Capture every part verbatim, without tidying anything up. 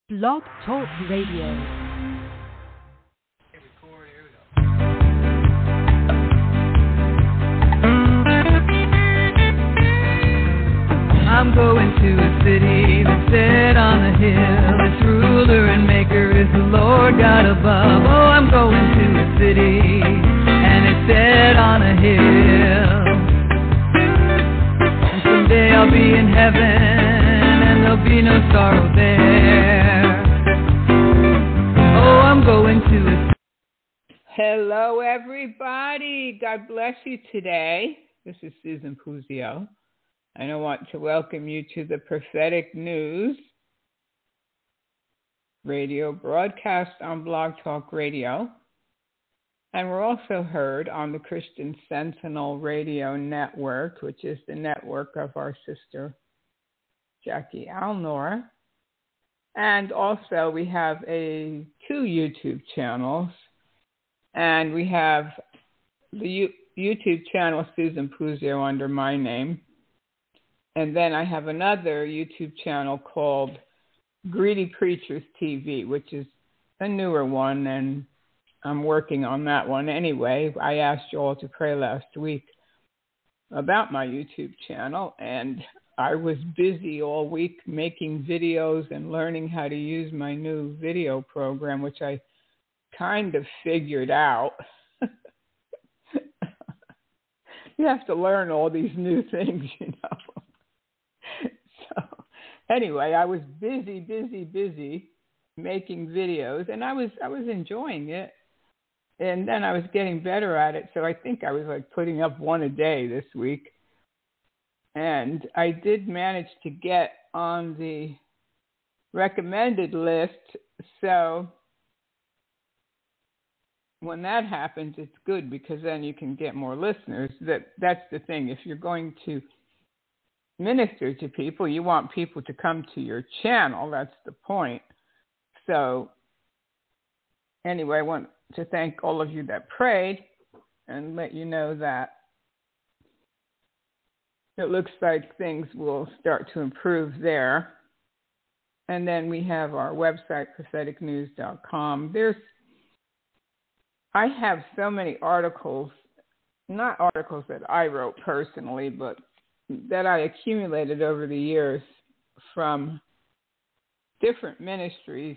Blog Talk Radio. I'm going to a city that's set on a hill. Its ruler and maker is the Lord God above. Oh, I'm going to a city and it's set on a hill. And someday I'll be in heaven and there'll be no sorrow there. Oh, I'm going to a... Hello, everybody. God bless you today. This is Susan Puzio. And I want to welcome you to the Prophetic News radio broadcast on Blog Talk Radio. And we're also heard on the Christian Sentinel Radio Network, which is the network of our sister Jackie Alnor. And also we have a two YouTube channels. And we have the U- YouTube channel Susan Puzio under my name. And then I have another YouTube channel called Greedy Preachers T V, which is a newer one, and I'm working on that one anyway. I asked you all to pray last week about my YouTube channel, and I was busy all week making videos and learning how to use my new video program, which I kind of figured out. You have to learn all these new things, you know. So anyway, I was busy, busy, busy making videos, and I was I was enjoying it. And then I was getting better at it, so I think I was like putting up one a day this week. And I did manage to get on the recommended list, so when that happens, it's good because then you can get more listeners. That that's the thing. If you're going to minister to people, you want people to come to your channel. That's the point. So anyway, I want to thank all of you that prayed and let you know that it looks like things will start to improve there. And then we have our website, prophetic news dot com. There's I have so many articles, not articles that I wrote personally, but that I accumulated over the years from different ministries.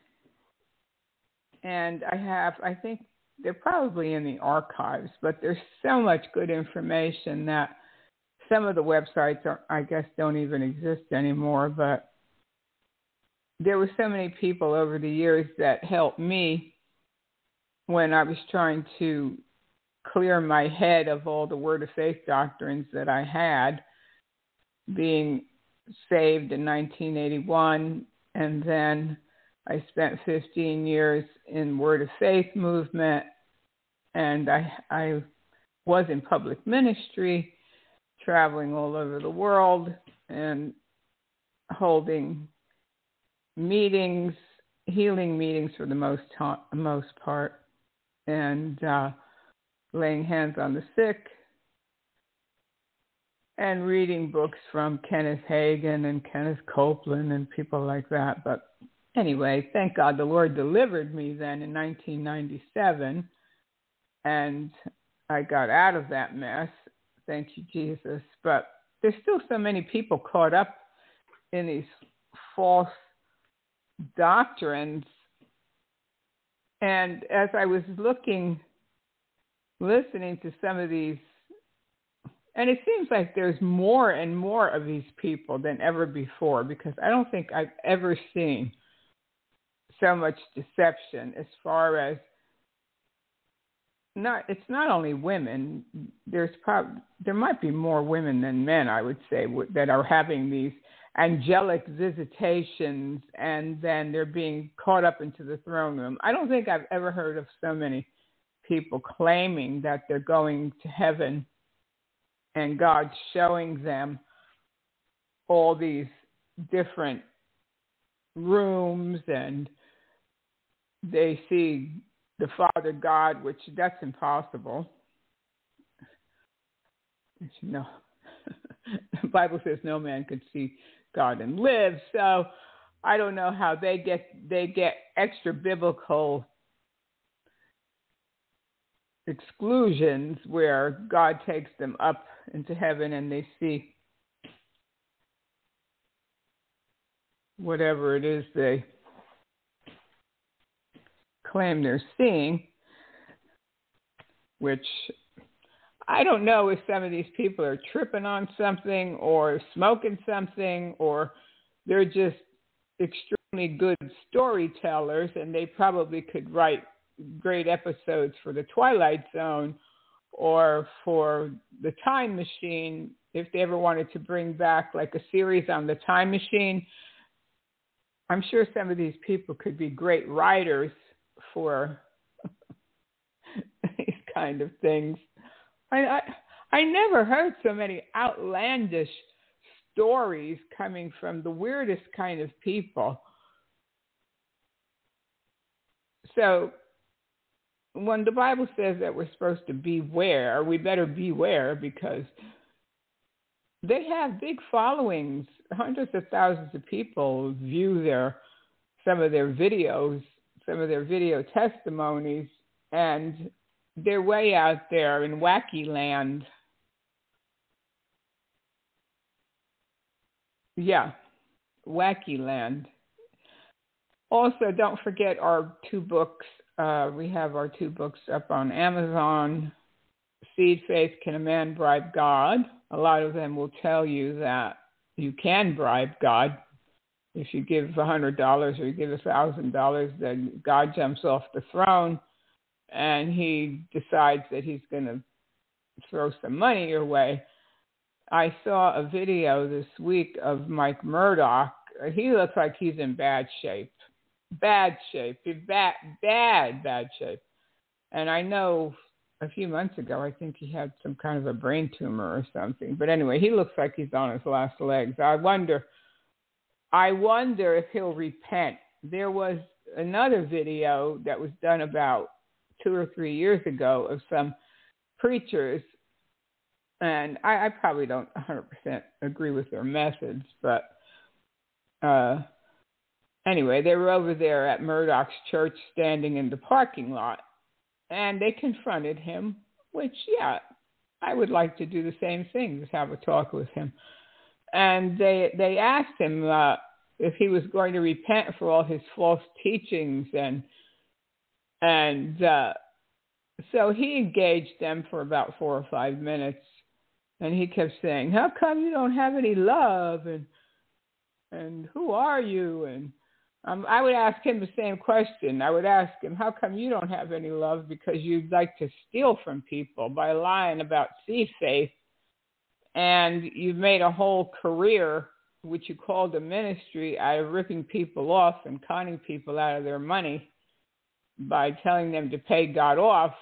And I have, I think they're probably in the archives, but there's so much good information that some of the websites are, I guess, don't even exist anymore. But there were so many people over the years that helped me when I was trying to clear my head of all the Word of Faith doctrines that I had, being saved in nineteen eighty-one, and then I spent fifteen years in Word of Faith movement, and I, I was in public ministry, traveling all over the world and holding meetings, healing meetings for the most, ta- most part, and uh, laying hands on the sick, and reading books from Kenneth Hagin and Kenneth Copeland and people like that. But anyway, thank God the Lord delivered me then in nineteen ninety-seven, and I got out of that mess. Thank you, Jesus. But there's still so many people caught up in these false doctrines. And as I was looking, listening to some of these, and it seems like there's more and more of these people than ever before, because I don't think I've ever seen so much deception as far as not, it's not only women. There's prob- there might be more women than men, I would say, that are having these angelic visitations, and then they're being caught up into the throne room. I don't think I've ever heard of so many people claiming that they're going to heaven and God's showing them all these different rooms, and they see the Father God, which that's impossible. No, the Bible says no man could see God and live. So I don't know how they get they get extra biblical exclusions where God takes them up into heaven and they see whatever it is they claim they're seeing, which I don't know if some of these people are tripping on something or smoking something, or they're just extremely good storytellers and they probably could write great episodes for the Twilight Zone or for the Time Machine if they ever wanted to bring back like a series on the Time Machine. I'm sure some of these people could be great writers for these kind of things. I, I I never heard so many outlandish stories coming from the weirdest kind of people. So when the Bible says that we're supposed to beware, we better beware, because they have big followings. Hundreds of thousands of people view their some of their videos, some of their video testimonies, and they're way out there in wacky land. Yeah, wacky land. Also, don't forget our two books. Uh, we have our two books up on Amazon. Seed, Faith, Can a Man Bribe God? A lot of them will tell you that you can bribe God. If you give one hundred dollars or you give one thousand dollars, then God jumps off the throne and he decides that he's going to throw some money your way. I saw a video this week of Mike Murdoch. He looks like he's in bad shape. Bad shape. Bad, bad, bad shape. And I know a few months ago, I think he had some kind of a brain tumor or something. But anyway, he looks like he's on his last legs. I wonder, I wonder if he'll repent. There was another video that was done about two or three years ago of some preachers, and I, I probably don't one hundred percent agree with their methods, but uh, anyway, they were over there at Murdoch's church standing in the parking lot, and they confronted him, which, yeah, I would like to do the same thing, just have a talk with him. And they they asked him uh, if he was going to repent for all his false teachings, and and uh, so he engaged them for about four or five minutes, and he kept saying, "How come you don't have any love? And and who are you?" And um, I would ask him the same question. I would ask him, "How come you don't have any love? Because you'd like to steal from people by lying about seed faith, and you've made a whole career, which you called a ministry, out of ripping people off and conning people out of their money by telling them to pay God off."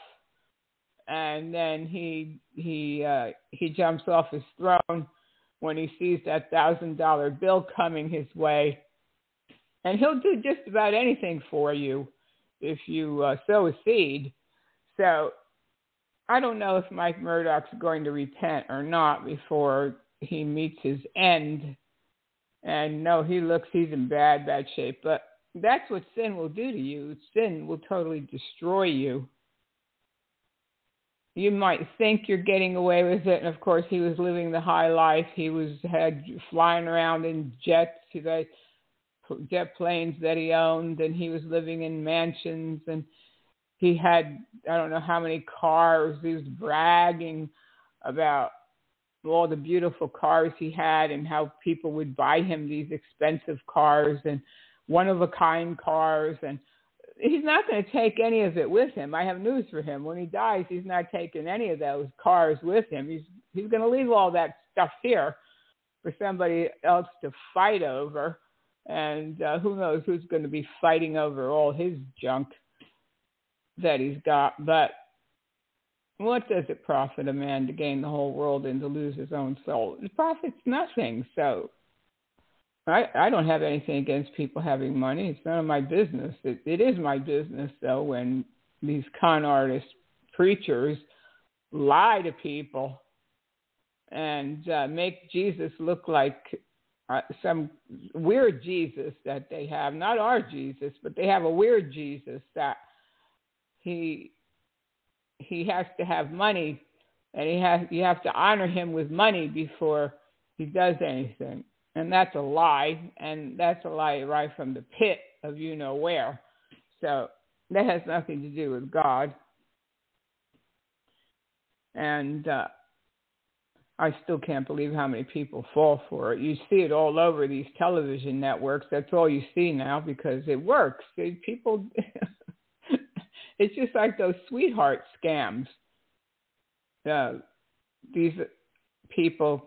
And then he he uh, he jumps off his throne when he sees that thousand dollar bill coming his way, and he'll do just about anything for you if you uh, sow a seed. So I don't know if Mike Murdoch's going to repent or not before he meets his end. And no, he looks, he's in bad, bad shape. But that's what sin will do to you. Sin will totally destroy you. You might think you're getting away with it. And of course, he was living the high life. He was had flying around in jets, the jet planes that he owned, and he was living in mansions, and he had, I don't know how many cars. He was bragging about all the beautiful cars he had and how people would buy him these expensive cars and one-of-a-kind cars. And he's not going to take any of it with him. I have news for him. When he dies, he's not taking any of those cars with him. He's he's going to leave all that stuff here for somebody else to fight over. And uh, who knows who's going to be fighting over all his junk that he's got. But what does it profit a man to gain the whole world and to lose his own soul? It profits nothing. So I, I don't have anything against people having money. It's none of my business. It, it is my business, though, when these con artist preachers lie to people and uh, make Jesus look like uh, some weird Jesus that they have, not our Jesus, but they have a weird Jesus that he he has to have money, and he has you have to honor him with money before he does anything. And that's a lie, and that's a lie right from the pit of you know where. So that has nothing to do with God. And uh, I still can't believe how many people fall for it. You see it all over these television networks. That's all you see now because it works. They, people, it's just like those sweetheart scams. Uh, these people...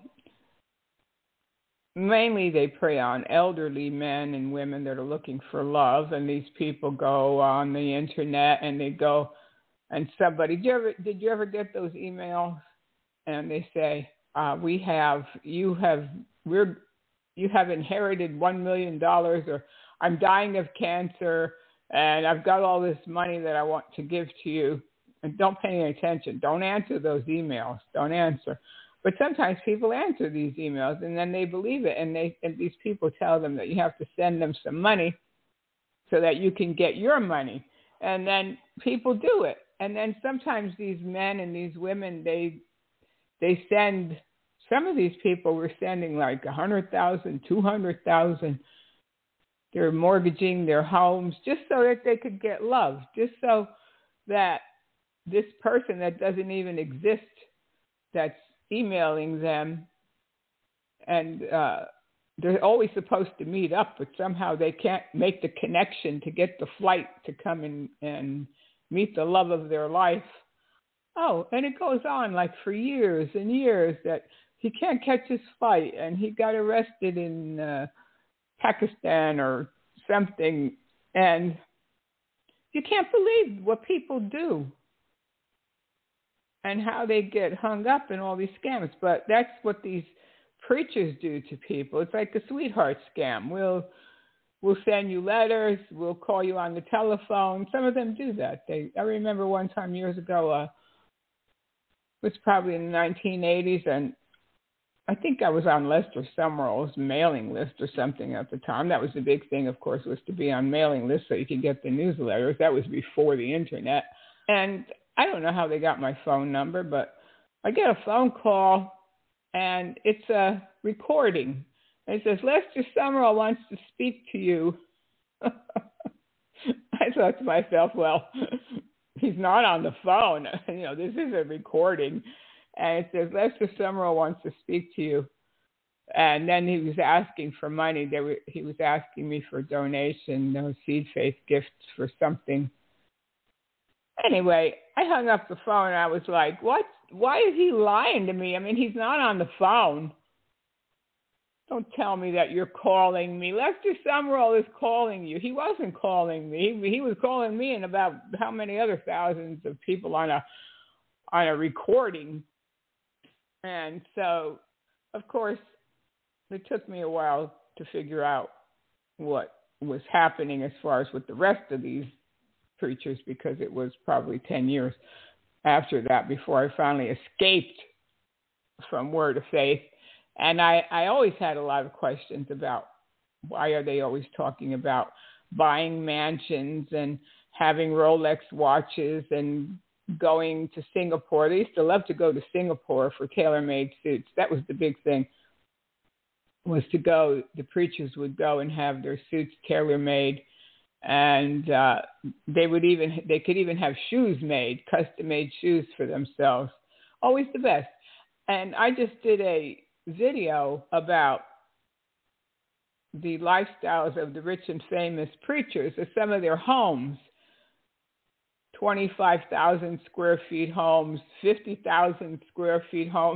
Mainly they prey on elderly men and women that are looking for love, and these people go on the internet and they go, and somebody, did you ever, did you ever get those emails? And they say, uh, we have, you have, we're, you have inherited one million dollars, or I'm dying of cancer and I've got all this money that I want to give to you. And don't pay any attention. Don't answer those emails. Don't answer. But sometimes people answer these emails and then they believe it. And they and these people tell them that you have to send them some money so that you can get your money. And then people do it. And then sometimes these men and these women, they they send, some of these people were sending like one hundred thousand dollars, two hundred thousand dollars. They're mortgaging their homes just so that they could get love, just so that this person that doesn't even exist, that's emailing them, and uh, they're always supposed to meet up, but somehow they can't make the connection to get the flight to come in and meet the love of their life. Oh, and it goes on like for years and years that he can't catch his flight, and he got arrested in uh, Pakistan or something, and you can't believe what people do and how they get hung up in all these scams. But that's what these preachers do to people. It's like a sweetheart scam. We'll we'll send you letters. We'll call you on the telephone. Some of them do that. They. I remember one time years ago, uh, it was probably in the nineteen eighties, and I think I was on Lester Summerall's mailing list or something at the time. That was the big thing, of course, was to be on mailing lists so you could get the newsletters. That was before the internet. And I don't know how they got my phone number, but I get a phone call, and it's a recording. And it says, Lester Summerall wants to speak to you. I thought to myself, well, he's not on the phone. You know, this is a recording. And it says, Lester Summerall wants to speak to you. And then he was asking for money. They were, he was asking me for donation, no seed faith gifts for something. Anyway, I hung up the phone and I was like, what? Why is he lying to me? I mean, he's not on the phone. Don't tell me that you're calling me. Lester Summerall is calling you. He wasn't calling me. He, he was calling me and about how many other thousands of people on a on a recording. And so, of course, it took me a while to figure out what was happening as far as with the rest of these preachers, because it was probably ten years after that before I finally escaped from Word of Faith. And I, I always had a lot of questions about why are they always talking about buying mansions and having Rolex watches and going to Singapore. They used to love to go to Singapore for tailor-made suits. That was the big thing, was to go, the preachers would go and have their suits tailor-made. And uh, they would even, they could even have shoes made, custom-made shoes for themselves. Always the best. And I just did a video about the lifestyles of the rich and famous preachers, of some of their homes, twenty-five thousand square feet homes, fifty thousand square feet homes.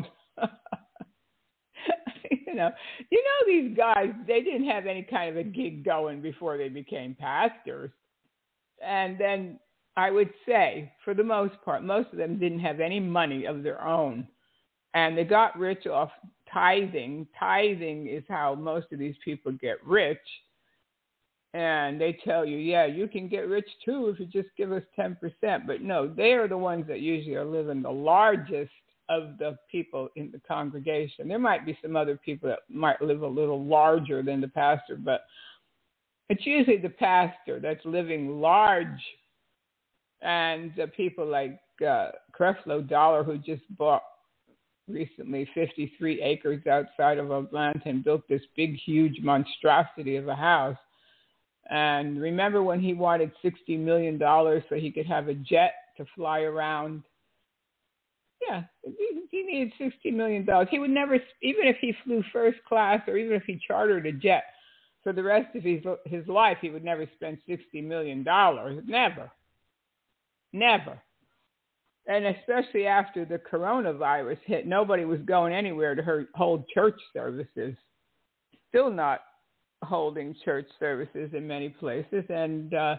You know, you know, these guys, they didn't have any kind of a gig going before they became pastors. And then I would say, for the most part, most of them didn't have any money of their own. And they got rich off tithing. Tithing is how most of these people get rich. And they tell you, yeah, you can get rich too if you just give us ten percent. But no, they are the ones that usually are living the largest of the people in the congregation. There might be some other people that might live a little larger than the pastor, but it's usually the pastor that's living large. And uh, people like uh, Creflo Dollar, who just bought recently fifty-three acres outside of Atlanta and built this big, huge monstrosity of a house. And remember when he wanted sixty million dollars so he could have a jet to fly around? Yeah, he needed sixty million dollars. He would never, even if he flew first class or even if he chartered a jet for the rest of his, his life, he would never spend sixty million dollars. Never. Never. And especially after the coronavirus hit, nobody was going anywhere to hold church services. Still not holding church services in many places. And uh,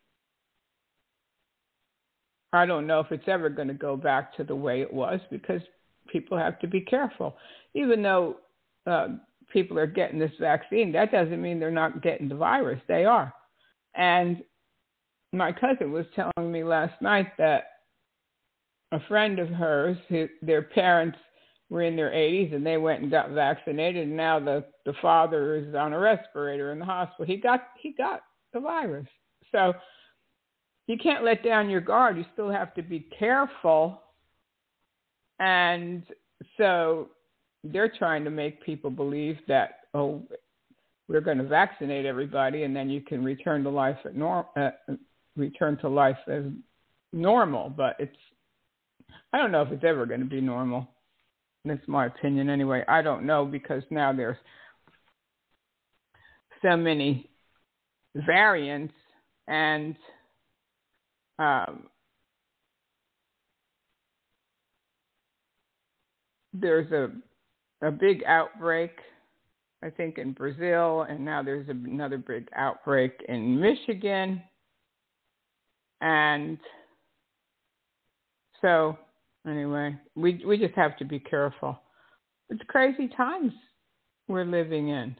I don't know if it's ever going to go back to the way it was because people have to be careful. Even though uh, people are getting this vaccine, that doesn't mean they're not getting the virus. They are. And my cousin was telling me last night that a friend of hers, who, their parents were in their eighties and they went and got vaccinated, and now the, the father is on a respirator in the hospital. He got he got the virus. So you can't let down your guard. You still have to be careful. And so they're trying to make people believe that, oh, we're going to vaccinate everybody and then you can return to life at norm, uh, return to life as normal. But it's, I don't know if it's ever going to be normal. That's my opinion anyway. I don't know because now there's so many variants and um, there's a a big outbreak, I think, in Brazil, and now there's another big outbreak in Michigan. And so anyway, we we just have to be careful. It's crazy times we're living in.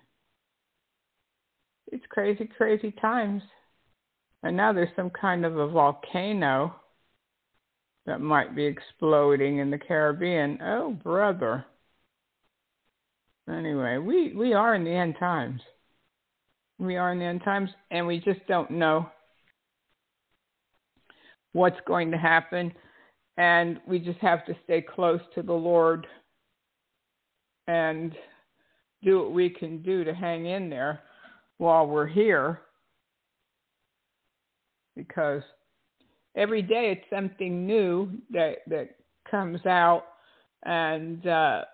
It's crazy, crazy times. And now there's some kind of a volcano that might be exploding in the Caribbean. Oh, brother. Anyway, we, we are in the end times. We are in the end times, and we just don't know what's going to happen. And we just have to stay close to the Lord and do what we can do to hang in there while we're here. Because every day it's something new that, that comes out, and uh,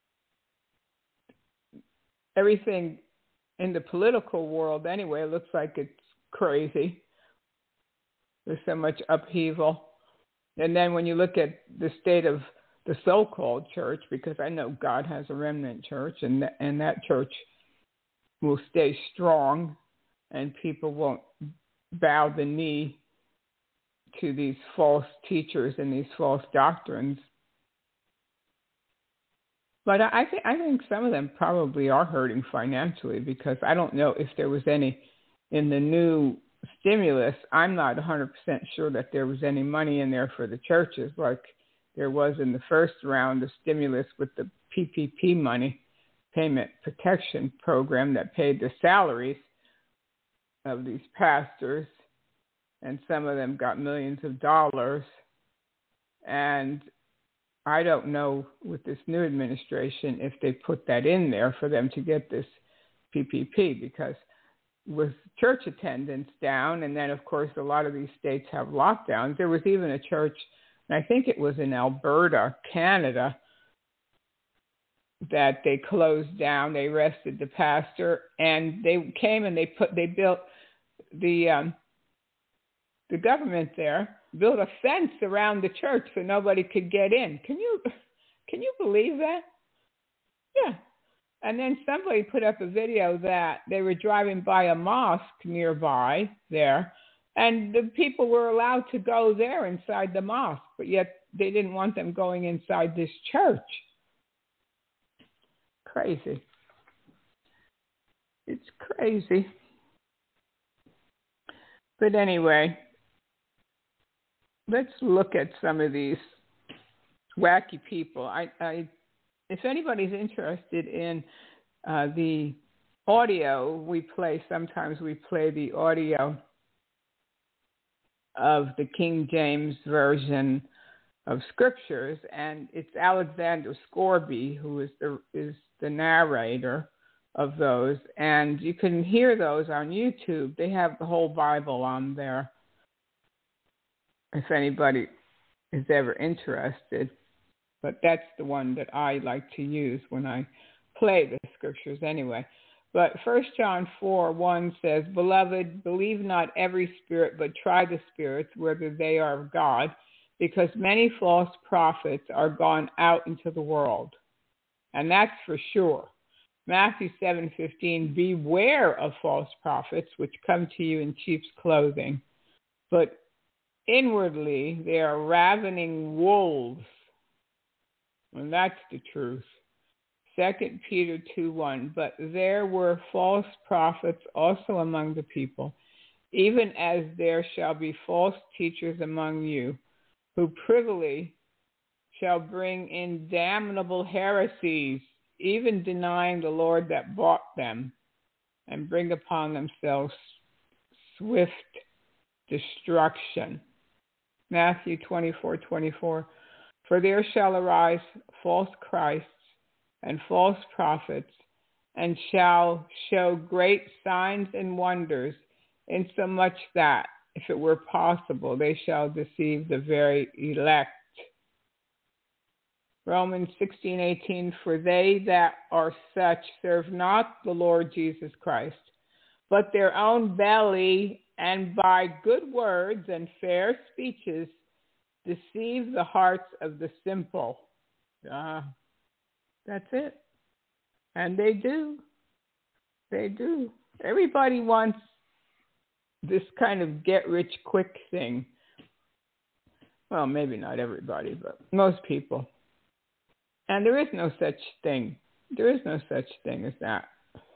everything in the political world anyway looks like it's crazy. There's so much upheaval. And then when you look at the state of the so-called church, because I know God has a remnant church, and th- and that church will stay strong, and people won't bow the knee to these false teachers and these false doctrines. But I, I think I think some of them probably are hurting financially, because I don't know if there was any in the new stimulus. I'm not one hundred percent sure that there was any money in there for the churches like there was in the first round of stimulus with the P P P money, Payment Protection Program, that paid the salaries of these pastors, and some of them got millions of dollars. And I don't know with this new administration if they put that in there for them to get this P P P, because with church attendance down, and then of course a lot of these states have lockdowns. There was even a church, and I think it was in Alberta, Canada, that they closed down. They arrested the pastor, and they came and they put they built the um, the government there built a fence around the church so nobody could get in. Can you can you believe that? Yeah. And then somebody put up a video that they were driving by a mosque nearby there, and the people were allowed to go there inside the mosque, but yet they didn't want them going inside this church. Crazy. It's crazy. But anyway, let's look at some of these wacky people. I, I if anybody's interested in uh, the audio we play, sometimes we play the audio of the King James Version of Scriptures, and it's Alexander Scorby who is the is the narrator of those, and you can hear those on YouTube. They have the whole Bible on there if anybody is ever interested. But that's the one that I like to use when I play the Scriptures anyway. But First John four one says, "Beloved, believe not every spirit, but try the spirits, whether they are of God, because many false prophets are gone out into the world." And that's for sure. Matthew seven fifteen, "Beware of false prophets, which come to you in sheep's clothing, but inwardly they are ravening wolves." And that's the truth. Second Peter two one, "But there were false prophets also among the people, even as there shall be false teachers among you, who privily shall bring in damnable heresies, even denying the Lord that bought them, and bring upon themselves swift destruction." Matthew twenty-four twenty-four, "For there shall arise false Christs and false prophets, and shall show great signs and wonders, insomuch that, if it were possible, they shall deceive the very elect." Romans sixteen eighteen, "For they that are such serve not the Lord Jesus Christ, but their own belly, and by good words and fair speeches deceive the hearts of the simple." Uh, that's it. And they do. They do. Everybody wants this kind of get-rich-quick thing. Well, maybe not everybody, but most people. And there is no such thing. There is no such thing as that.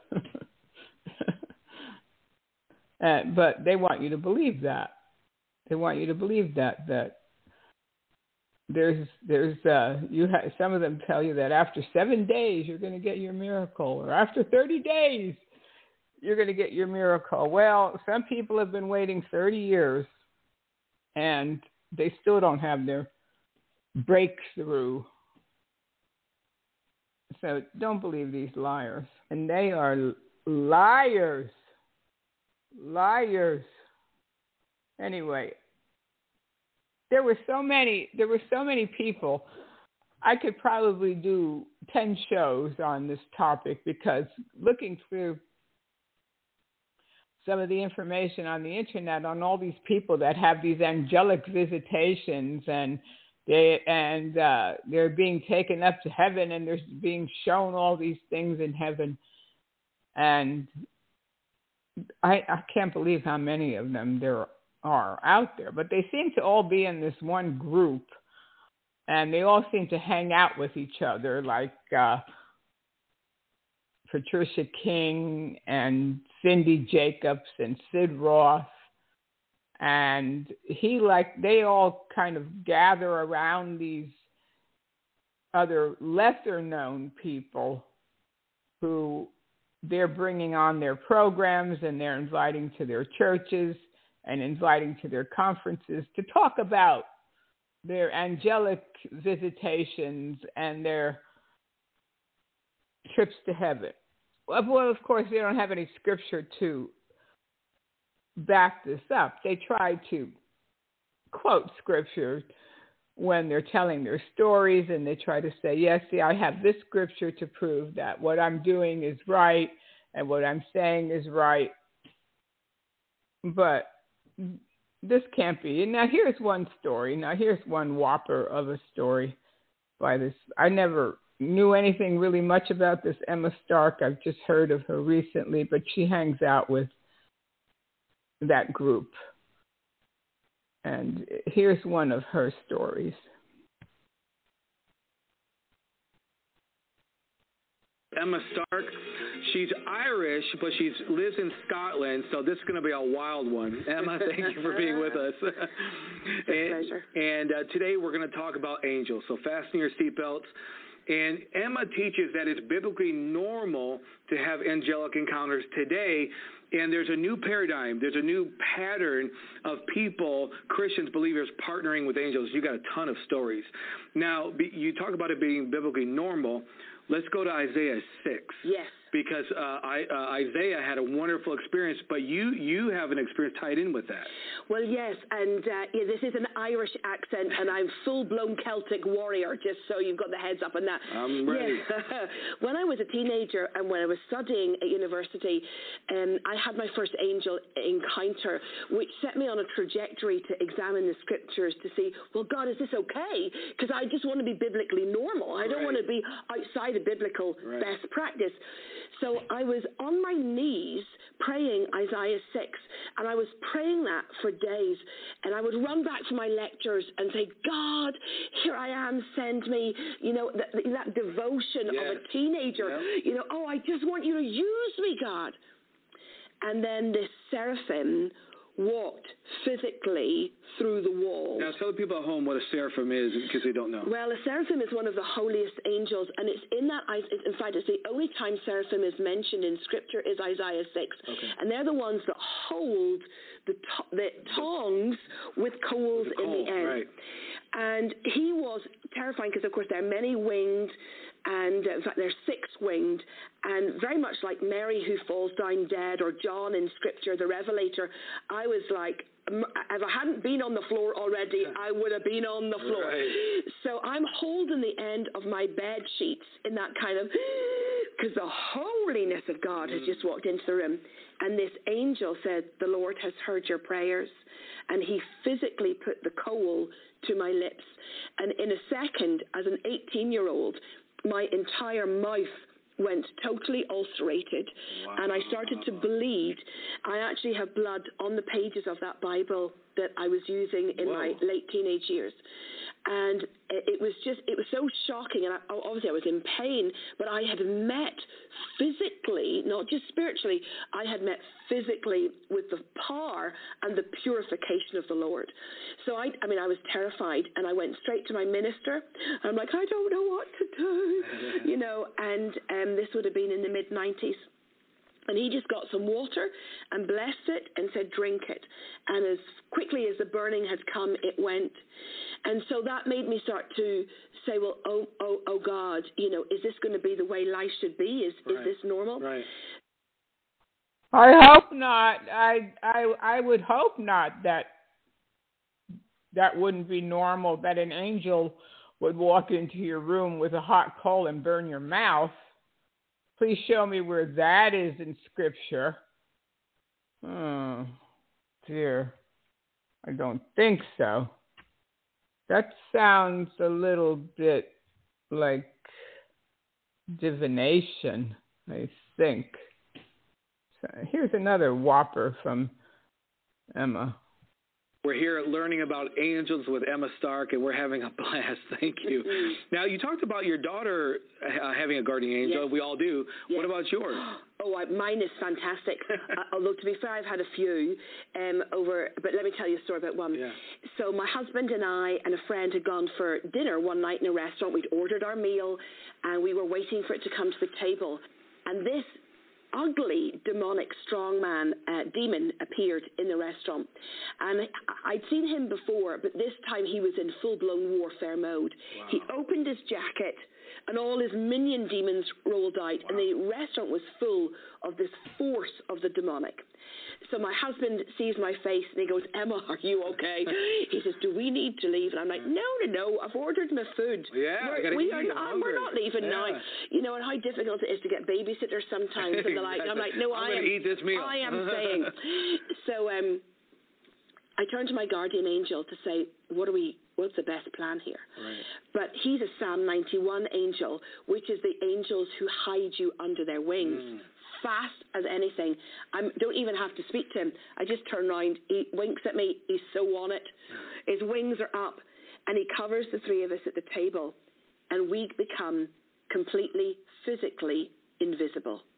uh, but they want you to believe that. They want you to believe that, that there's, there's, uh, you ha- some of them tell you that after seven days you're going to get your miracle, or after thirty days you're going to get your miracle. Well, some people have been waiting thirty years and they still don't have their breakthrough. So don't believe these liars. And they are liars. Liars. Anyway, there were so many, there were so many people. I could probably do ten shows on this topic, because looking through some of the information on the internet on all these people that have these angelic visitations, and they and uh, they're being taken up to heaven, and they're being shown all these things in heaven, and I, I can't believe how many of them there are out there. But they seem to all be in this one group, and they all seem to hang out with each other, like uh, Patricia King and Cindy Jacobs and Sid Roth. And he like they all kind of gather around these other lesser known people who they're bringing on their programs, and they're inviting to their churches and inviting to their conferences to talk about their angelic visitations and their trips to heaven. Well, of course, they don't have any scripture to back this up. They try to quote scripture when they're telling their stories, and they try to say, yes, see, I have this scripture to prove that what I'm doing is right and what I'm saying is right. But this can't be. And now here's one story. Now here's one whopper of a story by this. I never knew anything really much about this Emma Stark. I've just heard of her recently, but she hangs out with that group. And here's one of her stories. Emma Stark, She's Irish, but she lives in Scotland, so this is going to be a wild one. Emma, thank you for being with us. It's a and pleasure. and uh, today we're going to talk about angels, so fasten your seatbelts. And Emma teaches that it's biblically normal to have angelic encounters today, and there's a new paradigm. There's a new pattern of people, Christians, believers, partnering with angels. You got a ton of stories. Now, you talk about it being biblically normal. Let's go to Isaiah six. Yes. Because uh, I, uh, Isaiah had a wonderful experience, but you you have an experience tied in with that. Well, yes, and uh, yeah, this is an Irish accent, and I'm full-blown Celtic warrior, just so you've got the heads up on that. I'm ready. Yeah. When I was a teenager and when I was studying at university, um, I had my first angel encounter, which set me on a trajectory to examine the scriptures to see, well, God, is this okay? Because I just want to be biblically normal. I don't Right. want to be outside of biblical Right. best practice. So I was on my knees praying Isaiah six, and I was praying that for days. And I would run back to my lectures and say, God, here I am, send me. You know, that, that devotion Yes. of a teenager. Yep. You know, oh, I just want you to use me, God. And then this seraphim walked physically through the wall. Now, tell the people at home what a seraphim is, because they don't know. Well, a seraphim is one of the holiest angels, and it's in that, in fact, it's the only time seraphim is mentioned in Scripture is Isaiah six. Okay. And they're the ones that hold the, to- the tongs with coals The in coal, the end. right. And he was terrifying because, of course, they're many-winged, and uh, in fact, they're six-winged, and very much like Mary who falls down dead, or John in Scripture, the Revelator. I was like, if I hadn't been on the floor already, I would have been on the floor. Right. So I'm holding the end of my bed sheets in that kind of, because the holiness of God has just walked into the room. And this angel said, the Lord has heard your prayers. And he physically put the coal to my lips. And in a second, as an eighteen-year-old, my entire mouth went totally ulcerated, Wow. and I started to bleed. I actually have blood on the pages of that Bible that I was using in Whoa. my late teenage years. And it was just, it was so shocking. And I, obviously I was in pain, but I had met physically, not just spiritually, I had met physically with the power and the purification of the Lord. So I, I mean, I was terrified, and I went straight to my minister. I'm like, I don't know what to do, you know, and um, this would have been in the mid nineties. And he just got some water and blessed it and said, drink it. And as quickly as the burning had come, it went. And so that made me start to say, well, oh, oh, oh God, you know, is this going to be the way life should be? Is, Right. is this normal? Right. I hope not. I I I would hope not that that wouldn't be normal, that an angel would walk into your room with a hot coal and burn your mouth. Please show me where that is in Scripture. Oh, dear. I don't think so. That sounds a little bit like divination, I think. So here's another whopper from Emma. We're here learning about angels with Emma Stark, and we're having a blast. Thank you. Now, you talked about your daughter uh, having a guardian angel. Yes. We all do. Yes. What about yours? Oh, I, mine is fantastic. uh, although, to be fair, I've had a few um, over, but let me tell you a story about one. Yeah. So my husband and I and a friend had gone for dinner one night in a restaurant. We'd ordered our meal, and we were waiting for it to come to the table. And this ugly, demonic strongman uh, demon appeared in the restaurant. And I'd seen him before, but this time he was in full-blown warfare mode. Wow. He opened his jacket, and all his minion demons rolled out, wow. and the restaurant was full of this force of the demonic. So my husband sees my face, and he goes, Emma, are you okay? He says, do we need to leave? And I'm like, no, no, no, I've ordered my food. Yeah, we're, I gotta we eat, are I'm not, hungry. we're not leaving Yeah. now. You know, and how difficult it is to get babysitters sometimes. And they're like, I'm like, no, I'm I gonna am, eat this meal. I am saying. So um, I turned to my guardian angel to say, what are we, what's the best plan here? Right. But he's a Psalm ninety-one angel, which is the angels who hide you under their wings. Mm. Fast as anything. I don't even have to speak to him. I just turn around, he winks at me, he's so on it. His wings are up, and he covers the three of us at the table, and we become completely physically invisible.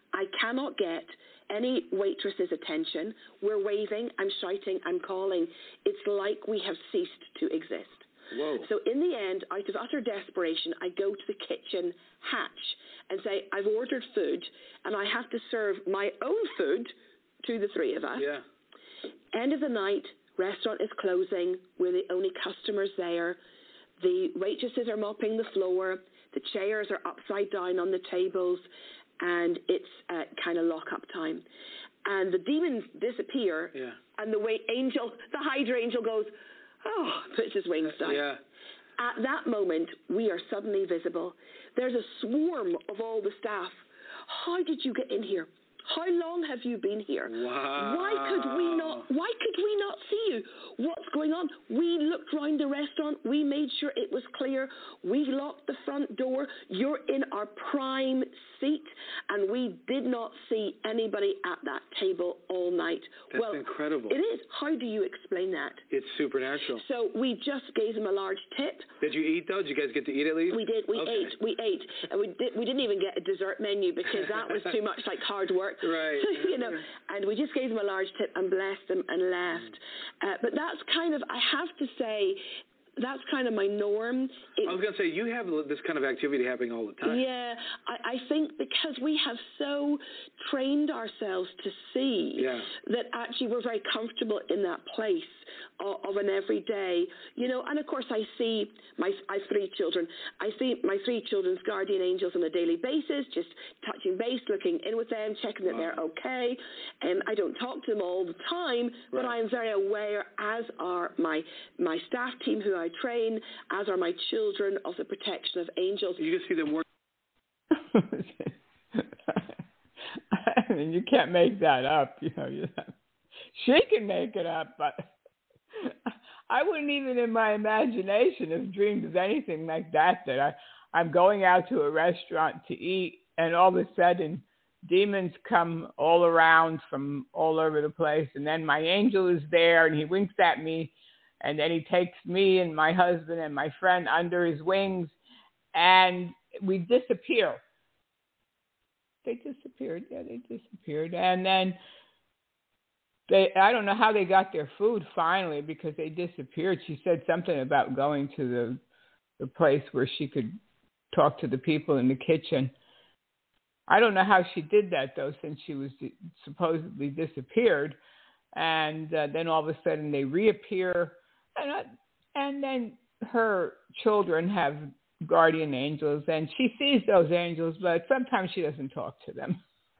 I cannot get any waitress's attention. We're waving, I'm shouting, I'm calling. It's like we have ceased to exist. Whoa. So in the end, out of utter desperation, I go to the kitchen hatch and say, I've ordered food, and I have to serve my own food to the three of us. Yeah. End of the night, restaurant is closing. We're the only customers there. The waitresses are mopping the floor. The chairs are upside down on the tables, and it's uh, kind of lock-up time. And the demons disappear, yeah. and the way angel, the Hydra angel goes, oh, puts his wings down. Yeah. At that moment, we are suddenly visible. There's a swarm of all the staff. How did you get in here? How long have you been here? Wow. Why could we not? Why could we not see you? What's going on? We looked round the restaurant. We made sure it was clear. We locked the front door. You're in our prime seat, and we did not see anybody at that table all night. That's well, incredible. It is. How do you explain that? It's supernatural. So we just gave them a large tip. Did you eat though? Did you guys get to eat at least? We did. We okay. ate. We ate, and we did, we didn't even get a dessert menu because that was too much like hard work. Right. So, you know, and we just gave them a large tip and blessed them and left. Uh, but that's kind of, I have to say, that's kind of my norm. It, I was going to say, you have this kind of activity happening all the time. Yeah, I, I think because we have so trained ourselves to see yeah. that actually we're very comfortable in that place of, of an everyday, you know, and of course I see my, I have three children. I see my three children's guardian angels on a daily basis, just touching base, looking in with them, checking that wow. they're okay. And I don't talk to them all the time, right. but I am very aware, as are my, my staff team who I train, as are my children, of the protection of angels. You can see them work. I mean, you can't make that up. You know, you have, she can make it up, but I wouldn't even in my imagination have dreamed of anything like that. That I, I'm going out to a restaurant to eat, and all of a sudden, demons come all around from all over the place, and then my angel is there, and he winks at me. And then he takes me and my husband and my friend under his wings, and we disappear. They disappeared. Yeah, they disappeared. And then they, I don't know how they got their food finally because they disappeared. She said something about going to the, the place where she could talk to the people in the kitchen. I don't know how she did that, though, since she was supposedly disappeared. And uh, then all of a sudden they reappear. And, uh, and then her children have guardian angels, and she sees those angels, but sometimes she doesn't talk to them.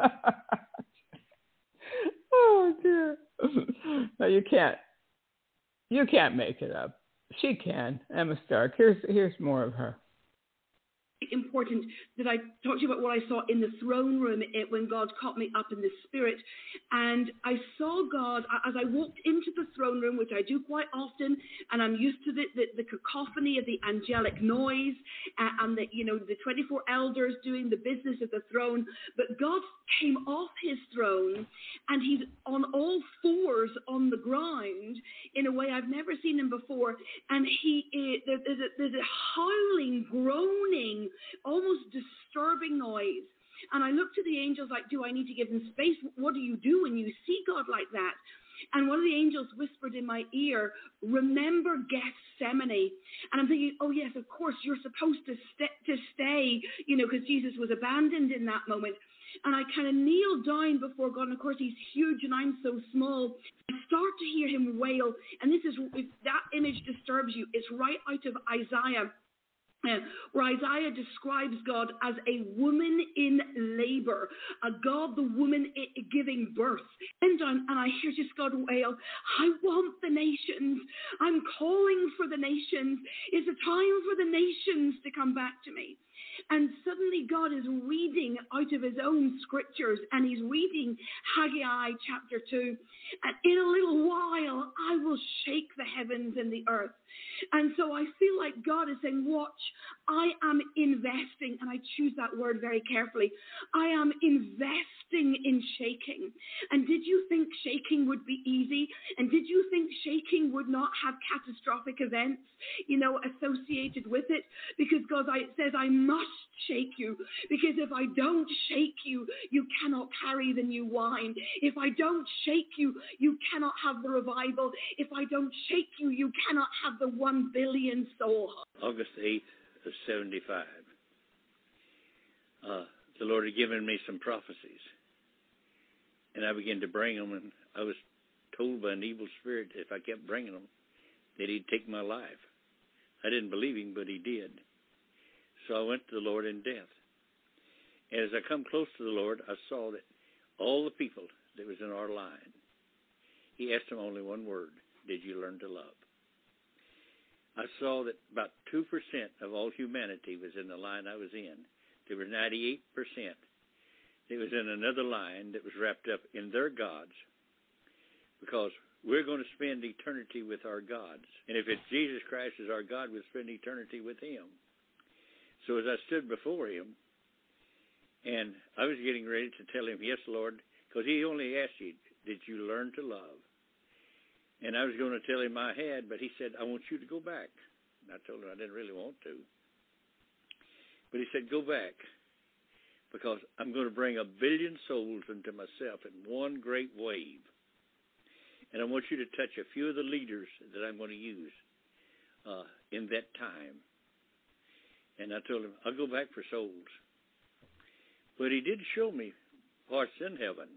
Oh, dear. No, you can't. You can't make it up. She can. Emma Stark. Here's, here's more of her. Important that I talked to you about what I saw in the throne room it, when God caught me up in the spirit, and I saw God as I walked into the throne room, which I do quite often, and I'm used to the, the, the cacophony of the angelic noise uh, and the, you know, the twenty-four elders doing the business of the throne. But God came off his throne, and he's on all fours on the ground in a way I've never seen him before, and he uh, there, there's, a, there's a howling, groaning, almost disturbing noise. And I looked to the angels like, do I need to give them space? What do you do when you see God like that? And one of the angels whispered in my ear, remember Gethsemane. And I'm thinking, oh, yes, of course, you're supposed to, st- to stay, you know, because Jesus was abandoned in that moment. And I kind of kneel down before God. And, of course, he's huge and I'm so small. I start to hear him wail. And this is, if that image disturbs you, it's right out of Isaiah. Uh, where Isaiah describes God as a woman in labor, a God, the woman I- giving birth. And, and I hear just God wail, I want the nations. I'm calling for the nations. It's a time for the nations to come back to me. And suddenly God is reading out of his own scriptures, and he's reading Haggai chapter two. And in a little while, I will shake the heavens and the earth. And so I feel like God is saying, watch, I am investing, and I choose that word very carefully. I am investing in shaking. And did you think shaking would be easy? And did you think shaking would not have catastrophic events, you know, associated with it? Because God says, I must shake you. Because if I don't shake you, you cannot carry the new wine. If I don't shake you, you cannot have the revival. If I don't shake you, you cannot have the one billion soul. August eighth of seventy-five. Uh, the Lord had given me some prophecies. And I began to bring them, and I was told by an evil spirit if I kept bringing them, that he'd take my life. I didn't believe him, but he did. So I went to the Lord in death. And as I come close to the Lord, I saw that all the people that was in our line, he asked them only one word: did you learn to love? I saw that about two percent of all humanity was in the line I was in. There were ninety-eight percent that was in another line that was wrapped up in their gods, because we're going to spend eternity with our gods. And if it's Jesus Christ as our God, we'll spend eternity with him. So as I stood before him, and I was getting ready to tell him, yes, Lord, because he only asked you, did you learn to love? And I was going to tell him I had, but he said, I want you to go back. And I told him I didn't really want to. But he said, go back, because I'm going to bring a billion souls into myself in one great wave. And I want you to touch a few of the leaders that I'm going to use uh, in that time. And I told him, I'll go back for souls. But he did show me parts in heaven.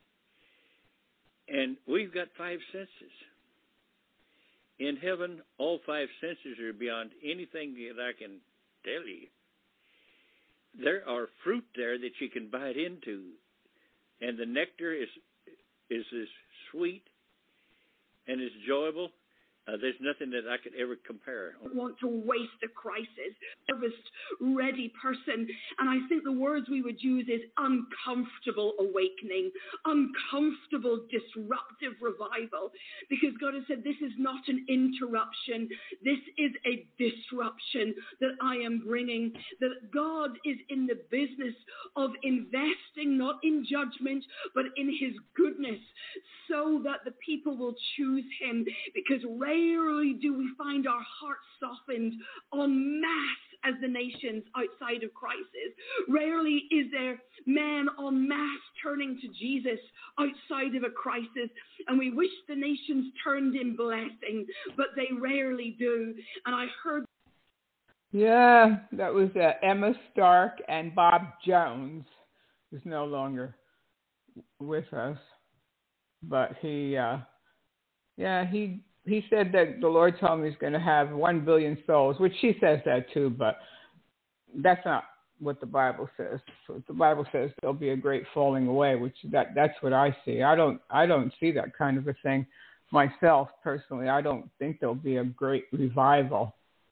And we've got five senses. In heaven, all five senses are beyond anything that I can tell you. There are fruit there that you can bite into. And the nectar is is as sweet and as enjoyable. Uh, there's nothing that I could ever compare. I don't want to waste a crisis, harvest-ready person. And I think the words we would use is uncomfortable awakening, uncomfortable disruptive revival. Because God has said this is not an interruption. This is a disruption that I am bringing. That God is in the business of investing, not in judgment, but in his goodness, so that the people will choose him. Because rarely do we find our hearts softened en masse as the nations outside of crisis. Rarely is there men en masse turning to Jesus outside of a crisis. And we wish the nations turned in blessing, but they rarely do. And I heard... Yeah, that was uh, Emma Stark, and Bob Jones is no longer with us. But he, uh, yeah, he... He said that the Lord told me he's going to have one billion souls, which she says that too, but that's not what the Bible says. So the Bible says there'll be a great falling away, which that that's what I see. I don't I don't see that kind of a thing myself personally. I don't think there'll be a great revival.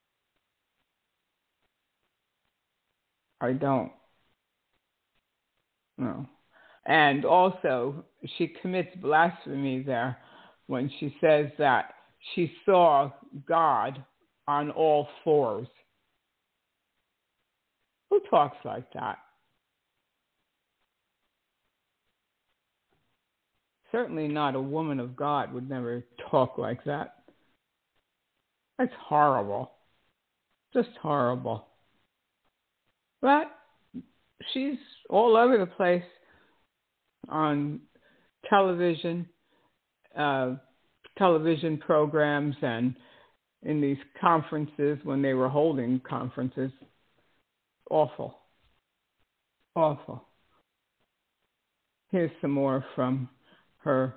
I don't. No. And also, she commits blasphemy there when she says that she saw God on all fours. Who talks like that? Certainly not a woman of God would never talk like that. That's horrible. Just horrible. But she's all over the place on television, uh, television programs, and in these conferences when they were holding conferences. Awful. Awful. Here's some more from her.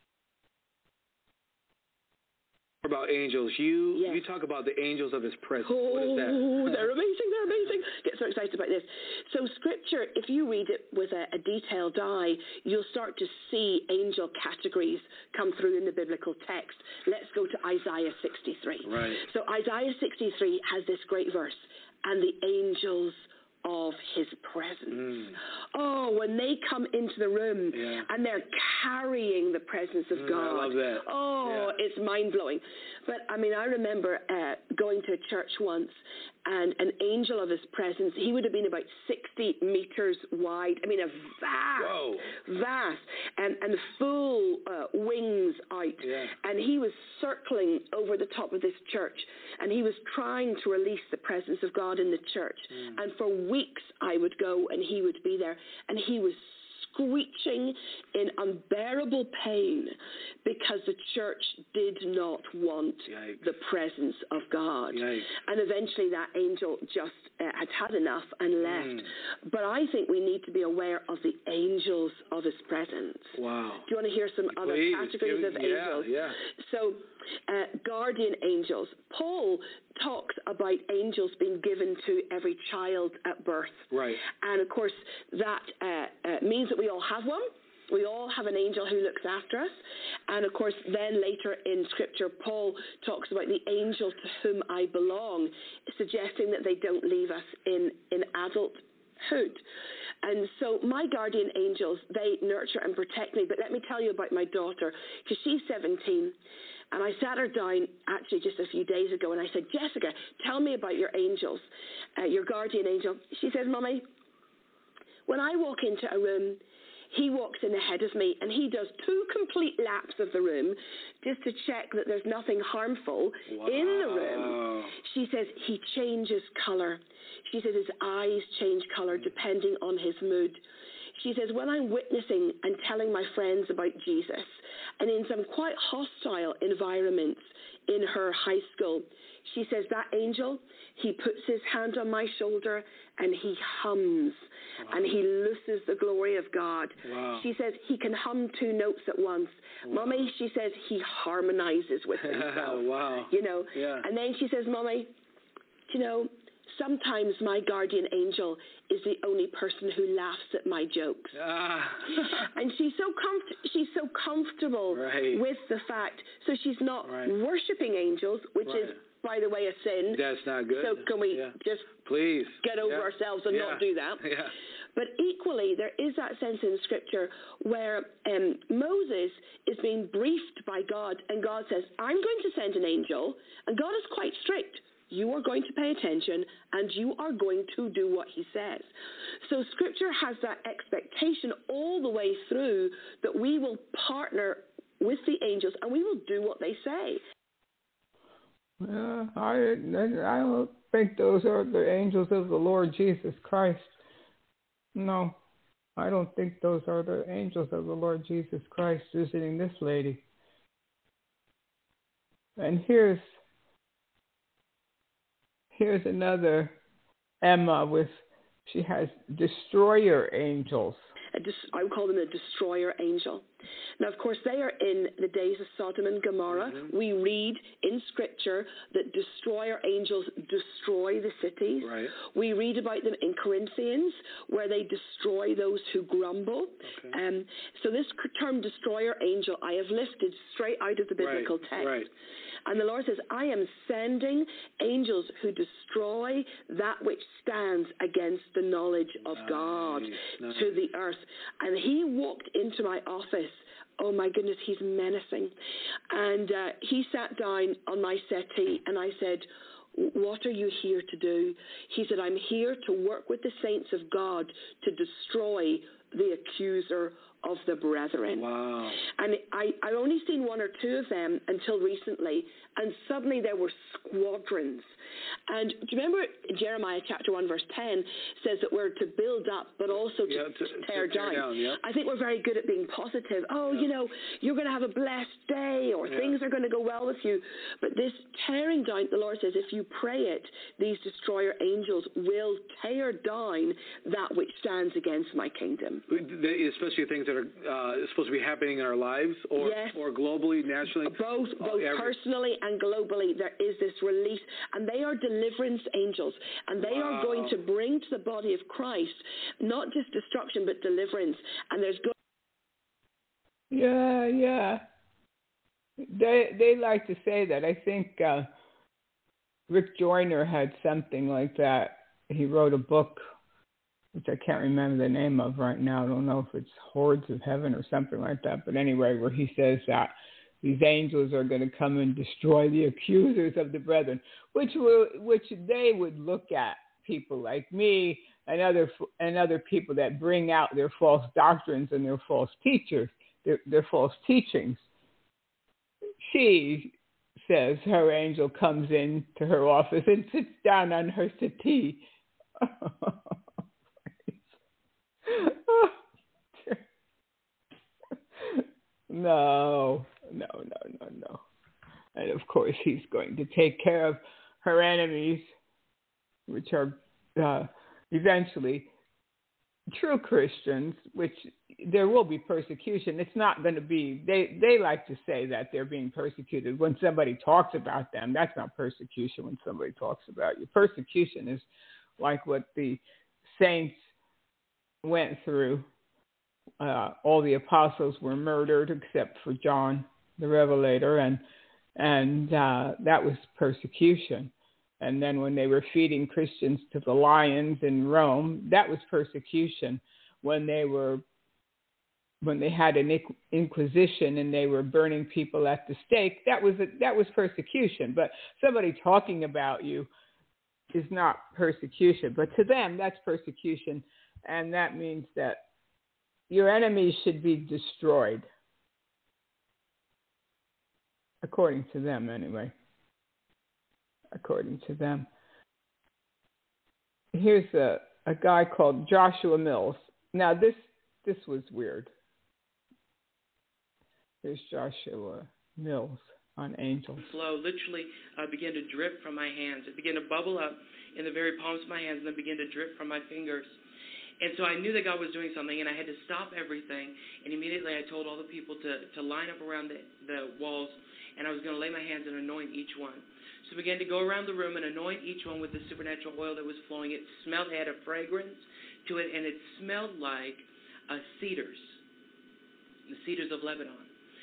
About angels. You yes. you talk about the angels of his presence. Oh, what is that? they're amazing, they're amazing. Get so excited about this. So scripture, if you read it with a, a detailed eye, you'll start to see angel categories come through in the biblical text. Let's go to Isaiah sixty-three. Right. So Isaiah sixty-three has this great verse, and the angels of his presence. Mm. Oh, when they come into the room yeah. and they're carrying the presence of mm, God. I love that. Oh, yeah. It's mind-blowing. But, I mean, I remember uh, going to a church once, and an angel of his presence. He would have been about sixty meters wide. I mean, a vast, Whoa. vast, and, and full uh, wings out. Yeah. And he was circling over the top of this church, and he was trying to release the presence of God in the church. Mm. And for weeks I would go, and he would be there, and he was screeching in unbearable pain because the church did not want Yikes. the presence of God. Yikes. And eventually that angel just uh, had had enough and left. Mm. But I think we need to be aware of the angels of his presence. Wow. Do you want to hear some Please. other categories yeah, of angels? Yeah. So, uh, guardian angels. Paul talks about angels being given to every child at birth. Right. And of course, that uh, uh, means that we all have one. We all have an angel who looks after us. And of course, then later in Scripture, Paul talks about the angel to whom I belong, suggesting that they don't leave us in, in adulthood. And so my guardian angels, they nurture and protect me. But let me tell you about my daughter, because she's seventeen. And I sat her down actually just a few days ago, and I said, Jessica, tell me about your angels, uh, your guardian angel. She says, Mummy, when I walk into a room, he walks in ahead of me, and he does two complete laps of the room just to check that there's nothing harmful wow. in the room. She says he changes color. She says his eyes change color depending on his mood. She says, when I'm witnessing and telling my friends about Jesus, and in some quite hostile environments in her high school, she says, that angel, he puts his hand on my shoulder and he hums, wow. and he looses the glory of God. Wow. She says he can hum two notes at once. Wow. Mommy, she says, he harmonizes with himself. Wow. You know, yeah. And then she says, Mommy, you know, sometimes my guardian angel is the only person who laughs at my jokes. Ah. And she's so comf- she's so comfortable right. with the fact. So she's not right. worshiping angels, which right. is, by the way, a sin. That's not good. So can we yeah. just please get over yeah. ourselves and yeah. not do that? Yeah. But equally, there is that sense in Scripture where um, Moses is being briefed by God, and God says, I'm going to send an angel, and God is quite strict. You are going to pay attention, and you are going to do what he says. So Scripture has that expectation all the way through that we will partner with the angels, and we will do what they say. Uh, I, I don't think those are the angels of the Lord Jesus Christ. No, I don't think those are the angels of the Lord Jesus Christ visiting this lady. And here's here's another Emma with, she has destroyer angels. A dis- I would call them a destroyer angel. Now, of course, they are in the days of Sodom and Gomorrah. Mm-hmm. We read in Scripture that destroyer angels destroy the cities. Right. We read about them in Corinthians, where they destroy those who grumble. Okay. Um, so this term destroyer angel, I have lifted straight out of the biblical right. text. Right. And the Lord says, I am sending angels who destroy that which stands against the knowledge of nice. God Nice. to the earth. And he walked into my office. Oh my goodness, he's menacing. And uh, he sat down on my settee, and I said, what are you here to do? He said, I'm here to work with the saints of God to destroy the accuser of the brethren. Wow. And I, I only seen one or two of them until recently, and suddenly there were squadrons. And do you remember Jeremiah chapter one verse ten says that we're to build up but also to, yeah, to, to tear to tear down. down yeah. I think we're very good at being positive. Oh, yeah. you know, you're going to have a blessed day, or yeah. things are going to go well with you. But this tearing down, the Lord says, if you pray it, these destroyer angels will tear down that which stands against my kingdom. Especially things that are uh, supposed to be happening in our lives, or yes. or globally, nationally? Both, both every... personally and globally, there is this release, and they are deliverance angels, and they wow. are going to bring to the body of Christ not just destruction but deliverance. And there's going yeah, yeah. They they like to say that. I think uh, Rick Joyner had something like that. He wrote a book, which I can't remember the name of right now. I don't know if it's Hordes of Heaven or something like that. But anyway, where he says that these angels are going to come and destroy the accusers of the brethren, which will, which they would look at people like me and other and other people that bring out their false doctrines and their false teachers, their, their false teachings. She says her angel comes in to her office and sits down on her settee. No, no, no, no, no. And of course, he's going to take care of her enemies, which are uh, eventually true Christians, which there will be persecution. It's not going to be, they, they like to say that they're being persecuted when somebody talks about them. That's not persecution when somebody talks about you. Persecution is like what the saints went through. Uh, all the apostles were murdered except for John the Revelator, and and uh, that was persecution. And then when they were feeding Christians to the lions in Rome, that was persecution. When they were when they had an inquisition and they were burning people at the stake, that was a, that was persecution. But somebody talking about you is not persecution. But to them, that's persecution, and that means that your enemies should be destroyed, according to them anyway. According to them. Here's a, a guy called Joshua Mills. Now this this was weird. Here's Joshua Mills on angels. Flow literally uh, began to drip from my hands. It began to bubble up in the very palms of my hands and then began to drip from my fingers. And so I knew that God was doing something, and I had to stop everything. And immediately I told all the people to, to line up around the, the walls, and I was going to lay my hands and anoint each one. So I began to go around the room and anoint each one with the supernatural oil that was flowing. It smelled, it had a fragrance to it, and it smelled like uh, cedars, the cedars of Lebanon.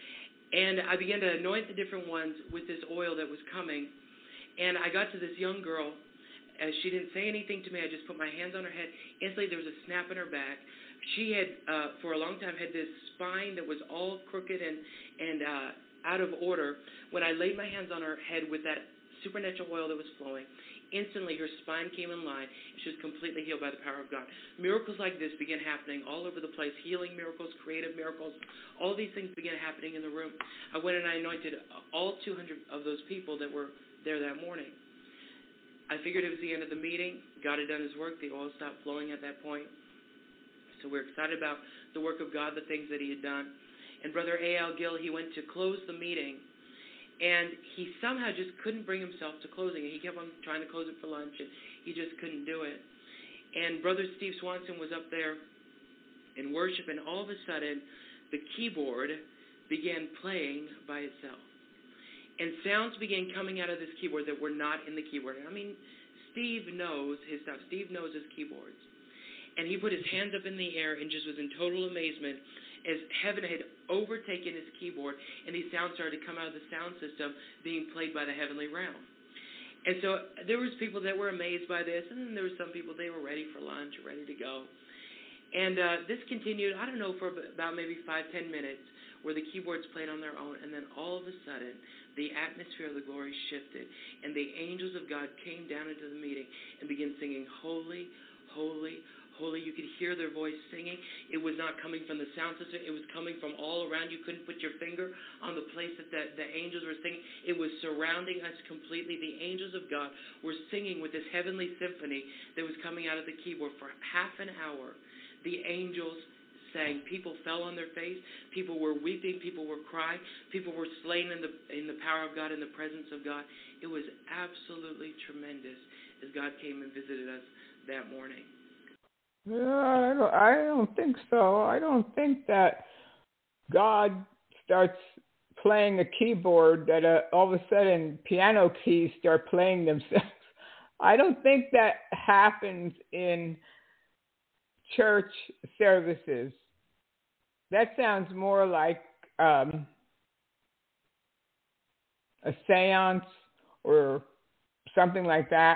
And I began to anoint the different ones with this oil that was coming. And I got to this young girl. As she didn't say anything to me, I just put my hands on her head. Instantly, there was a snap in her back. She had, uh, for a long time, had this spine that was all crooked and, and uh, out of order. When I laid my hands on her head with that supernatural oil that was flowing, instantly her spine came in line. She was completely healed by the power of God. Miracles like this began happening all over the place. Healing miracles, creative miracles, all these things began happening in the room. I went and I anointed all two hundred of those people that were there that morning. I figured it was the end of the meeting. God had done his work. The oil stopped flowing at that point. So we're excited about the work of God, the things that he had done. And Brother A L Gill, he went to close the meeting, and he somehow just couldn't bring himself to closing it. He kept on trying to close it for lunch, and he just couldn't do it. And Brother Steve Swanson was up there in worship, and all of a sudden, the keyboard began playing by itself. And sounds began coming out of this keyboard that were not in the keyboard. I mean, Steve knows his stuff. Steve knows his keyboards. And he put his hands up in the air and just was in total amazement as heaven had overtaken his keyboard, and these sounds started to come out of the sound system being played by the heavenly realm. And so there was people that were amazed by this, and then there were some people, they were ready for lunch, ready to go. And uh, this continued, I don't know, for about maybe five, ten minutes, where the keyboards played on their own, and then all of a sudden, the atmosphere of the glory shifted, and the angels of God came down into the meeting and began singing, holy, holy, holy. You could hear their voice singing. It was not coming from the sound system. It was coming from all around. You couldn't put your finger on the place that the, the angels were singing. It was surrounding us completely. The angels of God were singing with this heavenly symphony that was coming out of the keyboard for half an hour. The angels sang. People fell on their face. People were weeping. People were crying. People were slain in the in the power of God, in the presence of God. It was absolutely tremendous as God came and visited us that morning. Yeah, I don't, I don't think so. I don't think that God starts playing a keyboard that uh, all of a sudden piano keys start playing themselves. I don't think that happens in church services. That sounds more like um, a seance or something like that.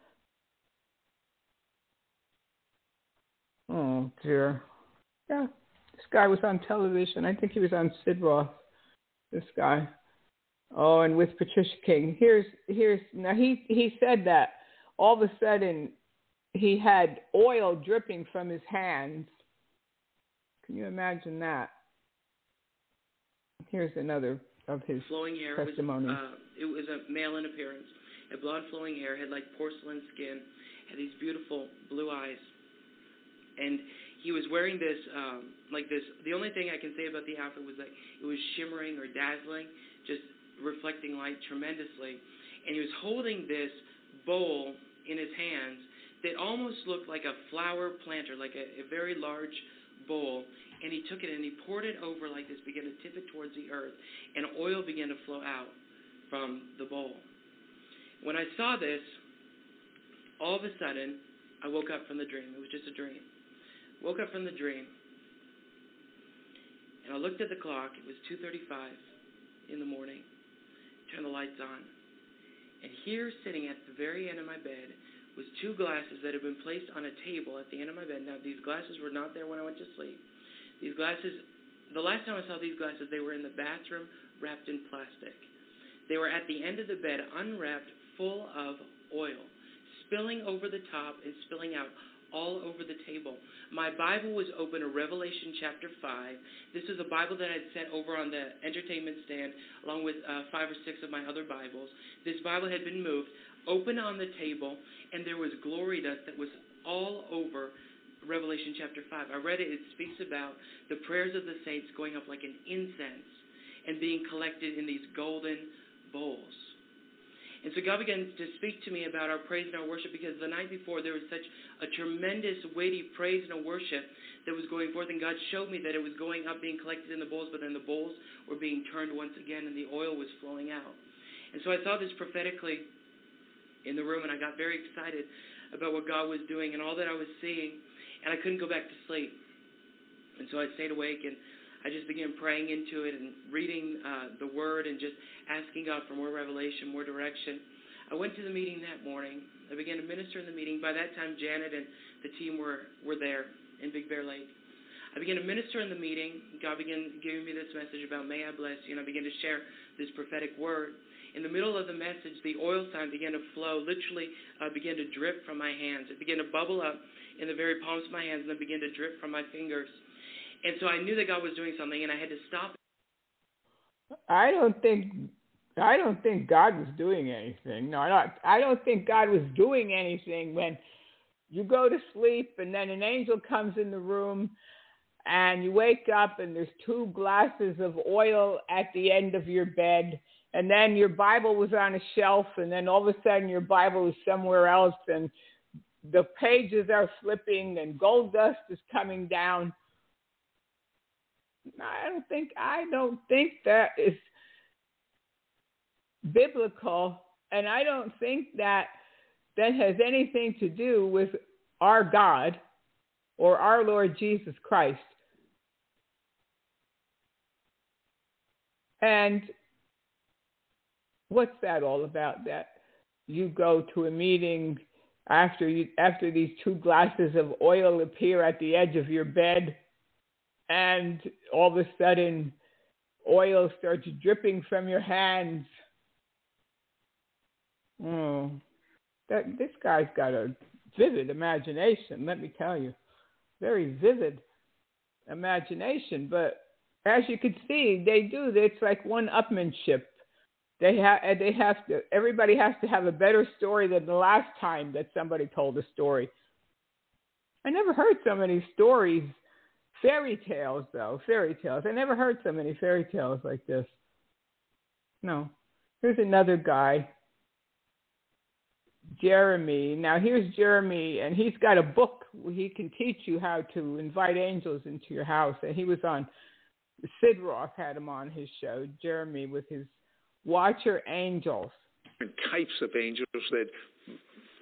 Oh, dear. Yeah, this guy was on television. I think he was on Sid Roth. This guy. Oh, and with Patricia King. Here's here's now he he said that all of a sudden he had oil dripping from his hands. Can you imagine that? Here's another of his flowing hair testimony. Was, uh, it was a male in appearance. Had blonde flowing hair, had like porcelain skin, had these beautiful blue eyes. And he was wearing this, um, like this, the only thing I can say about the outfit was that it was shimmering or dazzling, just reflecting light tremendously. And he was holding this bowl in his hands that almost looked like a flower planter, like a, a very large bowl. And he took it and he poured it over like this, began to tip it towards the earth, and oil began to flow out from the bowl. When I saw this, all of a sudden, I woke up from the dream. It was just a dream. Woke up from the dream, and I looked at the clock. It was two thirty-five in the morning. Turned the lights on, and here, sitting at the very end of my bed, was two glasses that had been placed on a table at the end of my bed. Now, these glasses were not there when I went to sleep. These glasses, the last time I saw these glasses, they were in the bathroom, wrapped in plastic. They were at the end of the bed, unwrapped, full of oil, spilling over the top and spilling out all over the table. My Bible was open to Revelation chapter five. This is a Bible that I'd sent over on the entertainment stand along with uh, five or six of my other Bibles. This Bible had been moved, open on the table, and there was glory dust that was all over Revelation chapter five. I read it. It speaks about the prayers of the saints going up like an incense and being collected in these golden bowls. And so God began to speak to me about our praise and our worship, because the night before there was such a tremendous, weighty praise and a worship that was going forth, and God showed me that it was going up, being collected in the bowls, but then the bowls were being turned once again, and the oil was flowing out. And so I saw this prophetically in the room, and I got very excited about what God was doing and all that I was seeing, and I couldn't go back to sleep. And so I stayed awake, and I just began praying into it and reading uh, the Word and just asking God for more revelation, more direction. I went to the meeting that morning. I began to minister in the meeting. By that time, Janet and the team were, were there in Big Bear Lake. I began to minister in the meeting. God began giving me this message about may I bless you, and I began to share this prophetic word. In the middle of the message, the oil sign began to flow, literally uh, began to drip from my hands. It began to bubble up in the very palms of my hands and then began to drip from my fingers. And so I knew that God was doing something, and I had to stop. I don't think I don't think God was doing anything. No, I don't, I don't think God was doing anything when you go to sleep and then an angel comes in the room and you wake up and there's two glasses of oil at the end of your bed, and then your Bible was on a shelf, and then all of a sudden your Bible is somewhere else and the pages are flipping and gold dust is coming down. I don't think I don't think that is biblical, and I don't think that that has anything to do with our God or our Lord Jesus Christ. And what's that all about? That you go to a meeting after you after these two glasses of oil appear at the edge of your bed, and all of a sudden oil starts dripping from your hands. Oh, that this guy's got a vivid imagination, let me tell you. Very vivid imagination. But as you can see, they do, it's like one-upmanship. They have, they have to, everybody has to have a better story than the last time that somebody told a story. I never heard so many stories. Fairy tales, though, fairy tales. I never heard so many fairy tales like this. No. Here's another guy, Jeremy. Now, here's Jeremy, and he's got a book where he can teach you how to invite angels into your house. And he was on, Sid Roth had him on his show, Jeremy, with his Watcher Angels. Different types of angels that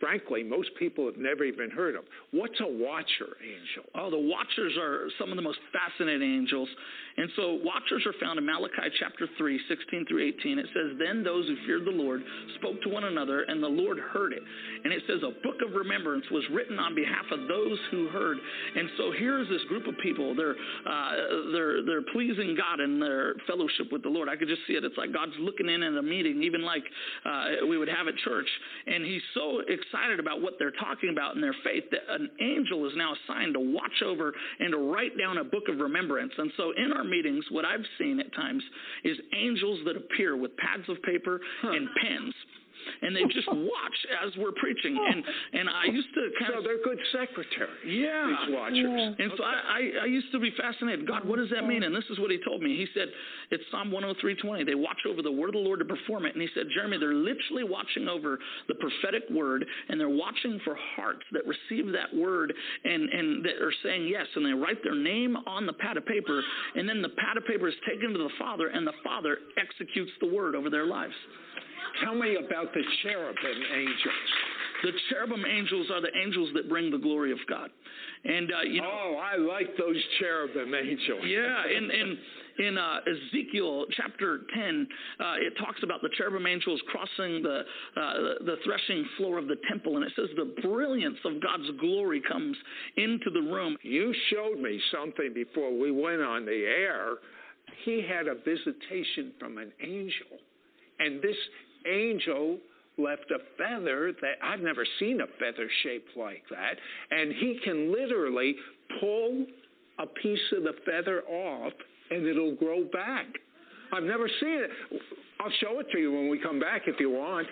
frankly, most people have never even heard of. What's a watcher angel? Oh, the watchers are some of the most fascinating angels. And so watchers are found in Malachi chapter three, sixteen through eighteen. It says, then those who feared the Lord spoke to one another, and the Lord heard it. And it says a book of remembrance was written on behalf of those who heard. And so here's this group of people. They're uh, they're they're pleasing God in their fellowship with the Lord. I could just see it. It's like God's looking in at a meeting, even like uh, we would have at church. And he's so excited about what they're talking about in their faith that an angel is now assigned to watch over and to write down a book of remembrance. And so in our meetings, what I've seen at times is angels that appear with pads of paper huh. and pens. And they just watch as we're preaching, and and I used to kind so of. So they're good secretaries. Yeah, these watchers. Yeah. And okay. so I, I I used to be fascinated. God, what does that mean? And this is what He told me. He said, it's Psalm one oh three twenty. They watch over the word of the Lord to perform it. And He said, Jeremy, they're literally watching over the prophetic word, and they're watching for hearts that receive that word and and that are saying yes, and they write their name on the pad of paper, and then the pad of paper is taken to the Father, and the Father executes the word over their lives. Tell me about the cherubim angels. The cherubim angels are the angels that bring the glory of God. And uh, you know, oh, I like those cherubim angels. Yeah, in in in uh, Ezekiel chapter ten, uh, it talks about the cherubim angels crossing the uh, the threshing floor of the temple, and it says the brilliance of God's glory comes into the room. You showed me something before we went on the air. He had a visitation from an angel, and this angel left a feather that I've never seen a feather shaped like that, and he can literally pull a piece of the feather off and it'll grow back. I've never seen it. I'll show it to you when we come back if you want.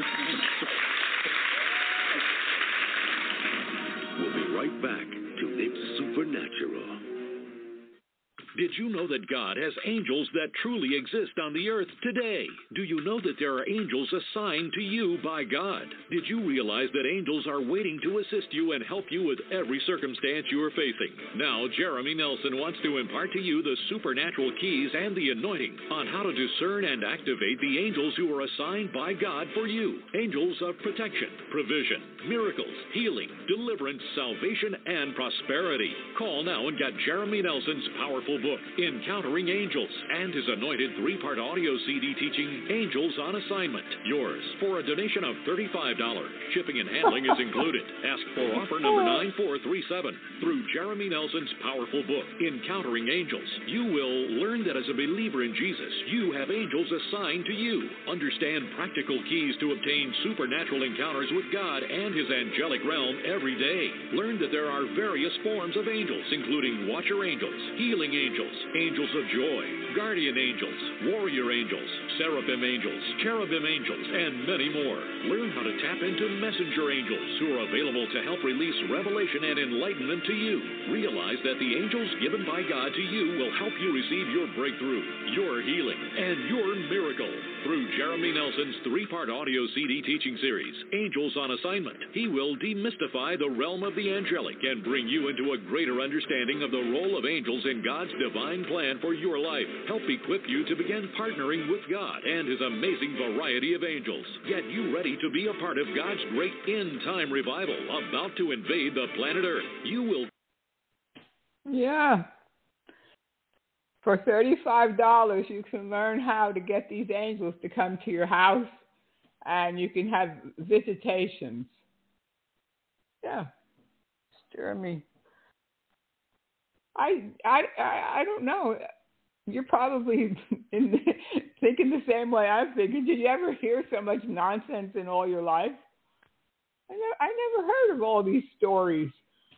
We'll be right back to It's Supernatural. Did you know that God has angels that truly exist on the earth today? Do you know that there are angels assigned to you by God? Did you realize that angels are waiting to assist you and help you with every circumstance you are facing? Now, Jeremy Nelson wants to impart to you the supernatural keys and the anointing on how to discern and activate the angels who are assigned by God for you. Angels of protection, provision, miracles, healing, deliverance, salvation, and prosperity. Call now and get Jeremy Nelson's powerful book, Encountering Angels, and his anointed three-part audio C D teaching, Angels on Assignment. Yours for a donation of thirty-five dollars. Shipping and handling is included. Ask for offer number nine four three seven. Through Jeremy Nelson's powerful book, Encountering Angels, you will learn that as a believer in Jesus, you have angels assigned to you. Understand practical keys to obtain supernatural encounters with God and his angelic realm every day. Learn that there are various forms of angels, including watcher angels, healing angels, angels of joy, guardian angels, warrior angels, seraphim angels, cherubim angels, and many more. Learn how to tap into messenger angels who are available to help release revelation and enlightenment to you. Realize that the angels given by God to you will help you receive your breakthrough, your healing, and your miracle. Through Jeremy Nelson's three-part audio C D teaching series, Angels on Assignment, he will demystify the realm of the angelic and bring you into a greater understanding of the role of angels in God's divine plan for your life. Help equip you to begin partnering with God and his amazing variety of angels. Get you ready to be a part of God's great end-time revival about to invade the planet Earth. You will... Yeah. For thirty-five dollars, you can learn how to get these angels to come to your house, and you can have visitations. Yeah. Jeremy. I, I, I don't know. You're probably in the, thinking the same way I'm thinking. Did you ever hear so much nonsense in all your life? I never, I never heard of all these stories.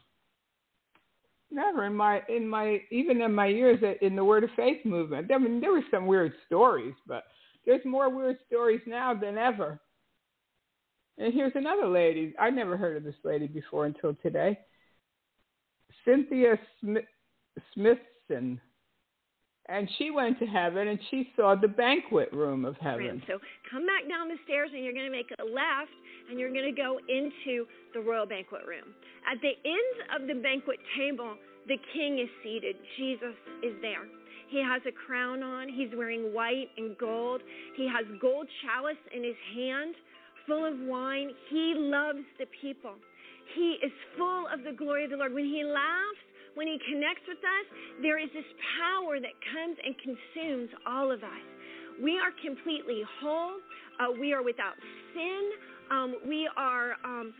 Never in my in my even in my years in the Word of Faith movement. I mean, there were some weird stories, but there's more weird stories now than ever. And here's another lady. I never heard of this lady before until today. Cynthia Smith, Smithson. And she went to heaven, and she saw the banquet room of heaven. So come back down the stairs, and you're going to make a left, and you're going to go into the royal banquet room. At the end of the banquet table, the king is seated. Jesus is there. He has a crown on. He's wearing white and gold. He has gold chalice in his hand full of wine. He loves the people. He is full of the glory of the Lord. When he laughs, when he connects with us, there is this power that comes and consumes all of us. We are completely whole. Uh, we are without sin. Um, we are... Um,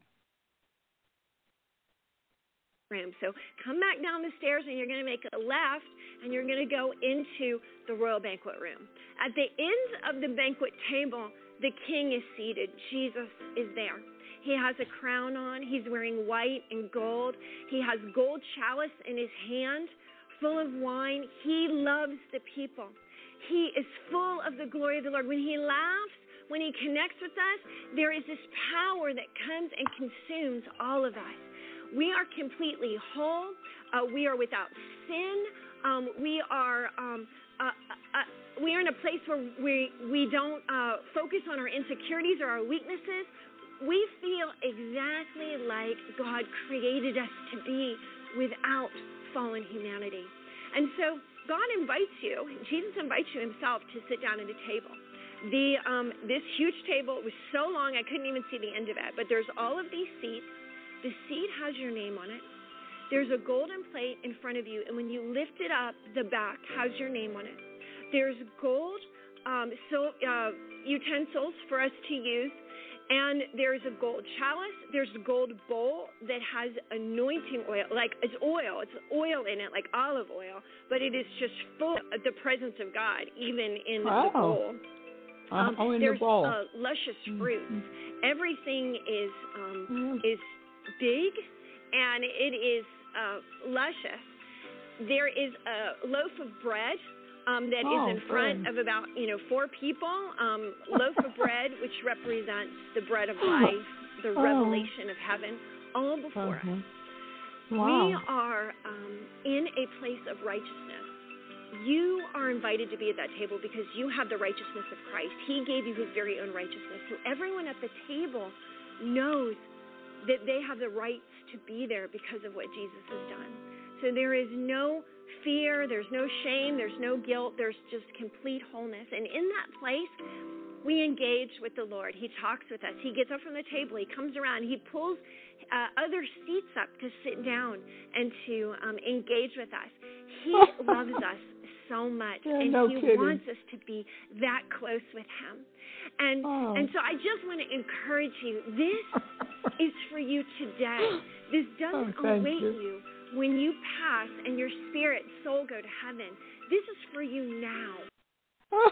So come back down the stairs and you're going to make a left and you're going to go into the royal banquet room. At the end of the banquet table, the king is seated. Jesus is there. He has a crown on. He's wearing white and gold. He has gold chalice in his hand, full of wine. He loves the people. He is full of the glory of the Lord. When he laughs, when he connects with us, there is this power that comes and consumes all of us. We are completely whole. Uh, we are without sin. Um, we are um, uh, uh, we are in a place where we we don't uh, focus on our insecurities or our weaknesses. We feel exactly like God created us to be without fallen humanity. And so God invites you, Jesus invites you himself to sit down at a table. The um, this huge table, it was so long I couldn't even see the end of it, but there's all of these seats. The seat has your name on it. There's a golden plate in front of you, and when you lift it up, the back has your name on it. There's gold um, so, uh, utensils for us to use, and there's a gold chalice. There's a gold bowl that has anointing oil, like it's oil. It's oil in it, like olive oil, but it is just full of the presence of God, even in oh. the bowl. Um, oh, in there's the bowl. Uh, luscious fruits. Mm-hmm. Everything is um, mm-hmm. is big, and it is uh, luscious. There is a loaf of bread um, that oh, is in front good. of about you know four people. Um, loaf of bread, which represents the bread of life, the oh. revelation of heaven, all before uh-huh. us. Wow. We are um, in a place of righteousness. You are invited to be at that table because you have the righteousness of Christ. He gave you his very own righteousness. So everyone at the table knows that they have the rights to be there because of what Jesus has done. So there is no fear, there's no shame, there's no guilt, there's just complete wholeness. And in that place, we engage with the Lord. He talks with us. He gets up from the table. He comes around. He pulls uh, other seats up to sit down and to um, engage with us. He loves us so much, yeah, and no he kidding. wants us to be that close with him. And oh. and so I just want to encourage you. This is for you today. This doesn't oh, await you. you when you pass and your spirit and soul go to heaven. This is for you now.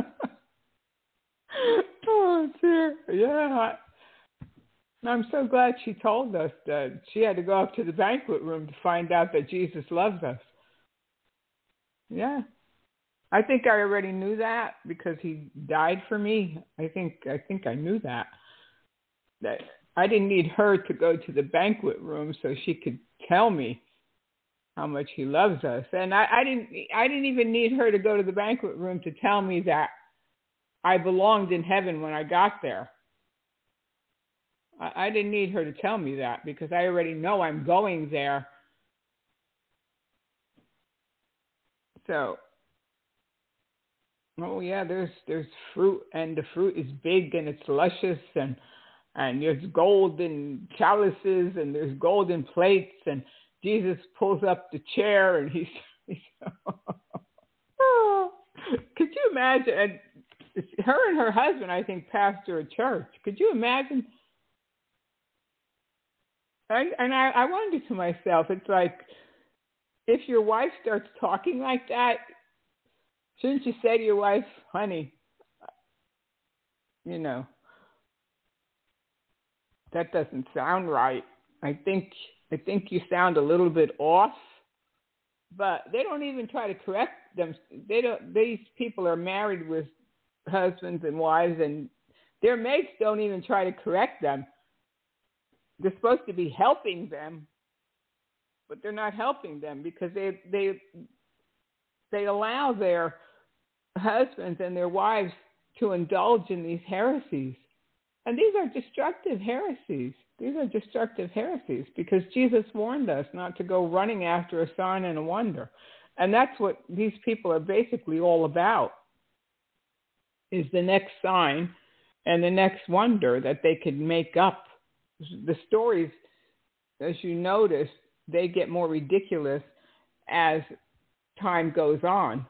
oh dear, yeah. I'm so glad she told us that she had to go up to the banquet room to find out that Jesus loves us. Yeah. I think I already knew that because he died for me. I think I think I knew that. That I didn't need her to go to the banquet room so she could tell me how much he loves us. And I, I didn't I didn't even need her to go to the banquet room to tell me that I belonged in heaven when I got there. I, I didn't need her to tell me that because I already know I'm going there. So Oh yeah, there's there's fruit, and the fruit is big and it's luscious, and and there's golden chalices and there's golden plates, and Jesus pulls up the chair and he's, he's oh, could you imagine? And her and her husband, I think, pastor a church. Could you imagine? And, and I, I wondered to myself, it's like if your wife starts talking like that. Shouldn't you say to your wife, honey, you know, that doesn't sound right. I think I think you sound a little bit off. But they don't even try to correct them. They don't. These people are married with husbands and wives, and their mates don't even try to correct them. They're supposed to be helping them, but they're not helping them because they they they allow their husbands and their wives to indulge in these heresies. And these are destructive heresies. These are destructive heresies because Jesus warned us not to go running after a sign and a wonder. And that's what these people are basically all about, is the next sign and the next wonder that they could make up. The stories, as you notice, they get more ridiculous as time goes on.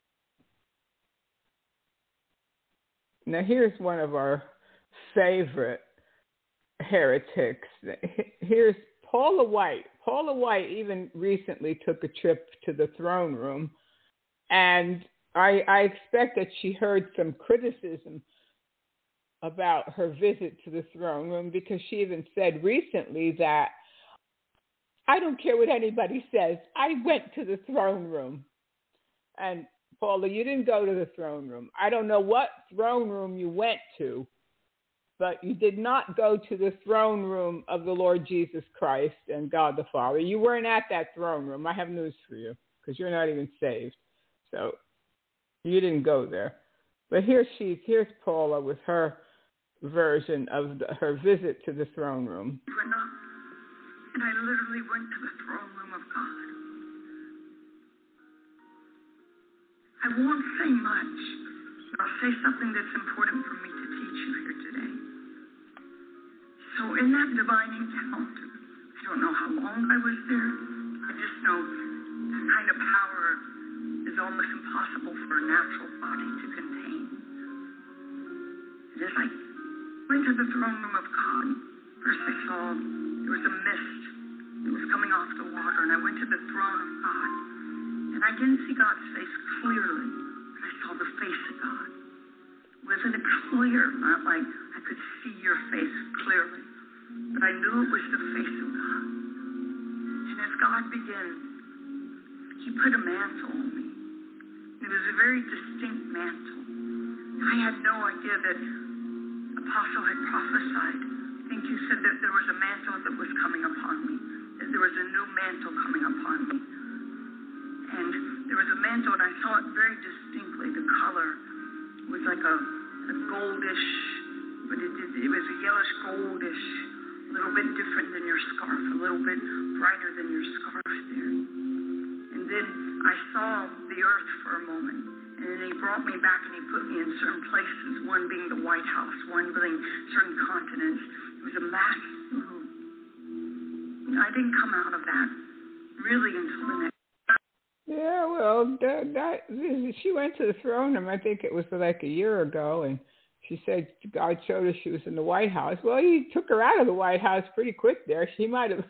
Now, here's one of our favorite heretics. Here's Paula White. Paula White even recently took a trip to the throne room, and I, I expect that she heard some criticism about her visit to the throne room, because she even said recently that, I don't care what anybody says, I went to the throne room. And Paula, you didn't go to the throne room. I don't know what throne room you went to, but you did not go to the throne room of the Lord Jesus Christ and God the Father. You weren't at that throne room. I have news for you, because you're not even saved. So you didn't go there. But here she's, here's Paula with her version of the, her visit to the throne room. And I literally went to the throne room of God. I won't say much, but I'll say something that's important for me to teach you here today. So in that divine encounter, I don't know how long I was there. I just know that kind of power is almost impossible for a natural body to contain. And as I went to the throne room of God, first I saw there was a mist that was coming off the water, and I went to the throne of God, and I didn't see God's face clearly, but I saw the face of God. Wasn't it clear? Not like I could see your face clearly, but I knew it was the face of God. And as God began, He put a mantle on me. It was a very distinct mantle. I had no idea that Apostle had prophesied. I think you said that there was a mantle that was coming upon me, that there was a new mantle coming upon me. And there was a mantle, and I saw it very distinctly. The color was like a, a goldish, but it, it, it was a yellowish goldish, a little bit different than your scarf, a little bit brighter than your scarf there. And then I saw the earth for a moment, and then He brought me back and He put me in certain places, one being the White House, one being certain continents. It was a massive move. I didn't come out of that really until the next. Yeah, well, that, that she went to the throne room, I think it was like a year ago, and she said God showed her she was in the White House. Well, He took her out of the White House pretty quick there. She might have,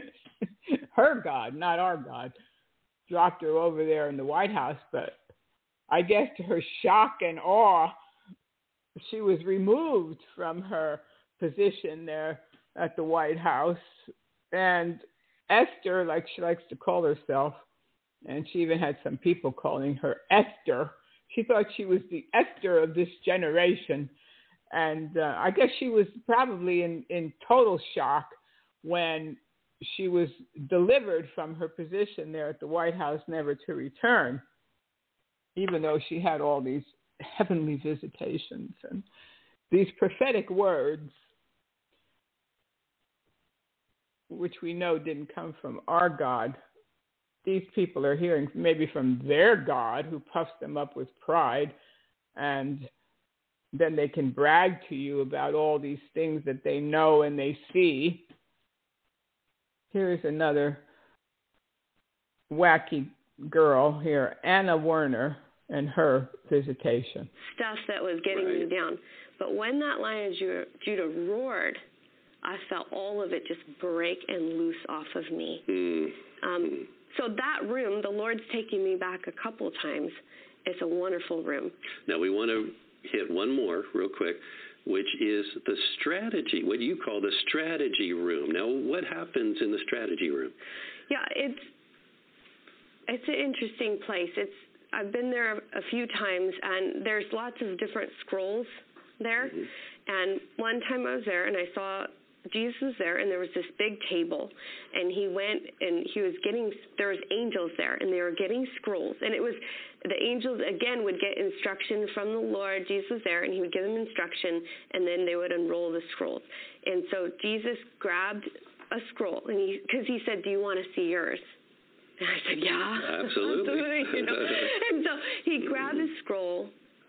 her God, not our God, dropped her over there in the White House, but I guess to her shock and awe, she was removed from her position there at the White House. And Esther, like she likes to call herself, and she even had some people calling her Esther. She thought she was the Esther of this generation. And uh, I guess she was probably in, in total shock when she was delivered from her position there at the White House, never to return, even though she had all these heavenly visitations and these prophetic words, which we know didn't come from our God. These people are hearing maybe from their God, who puffs them up with pride, and then they can brag to you about all these things that they know and they see. Here's another wacky girl here, Anna Werner, and her visitation. Stuff that was getting right. me down. But when that Lion of Judah, Judah roared, I felt all of it just break and loose off of me. Mm. Um, so that room, the Lord's taking me back a couple times. It's a wonderful room. Now we want to hit one more real quick, which is the strategy, what you call the strategy room. Now, what happens in the strategy room? Yeah, it's it's an interesting place. It's I've been there a few times, and there's lots of different scrolls there. Mm-hmm. And one time I was there, and I saw Jesus was there, and there was this big table, and he went and he was getting, there was angels there, and they were getting scrolls, and it was, the angels, again, would get instruction from the Lord. Jesus was there, and he would give them instruction, and then they would unroll the scrolls. And so Jesus grabbed a scroll, and he, because he said, do you want to see yours? And I said, yeah. Absolutely. you know? And so he grabbed a scroll,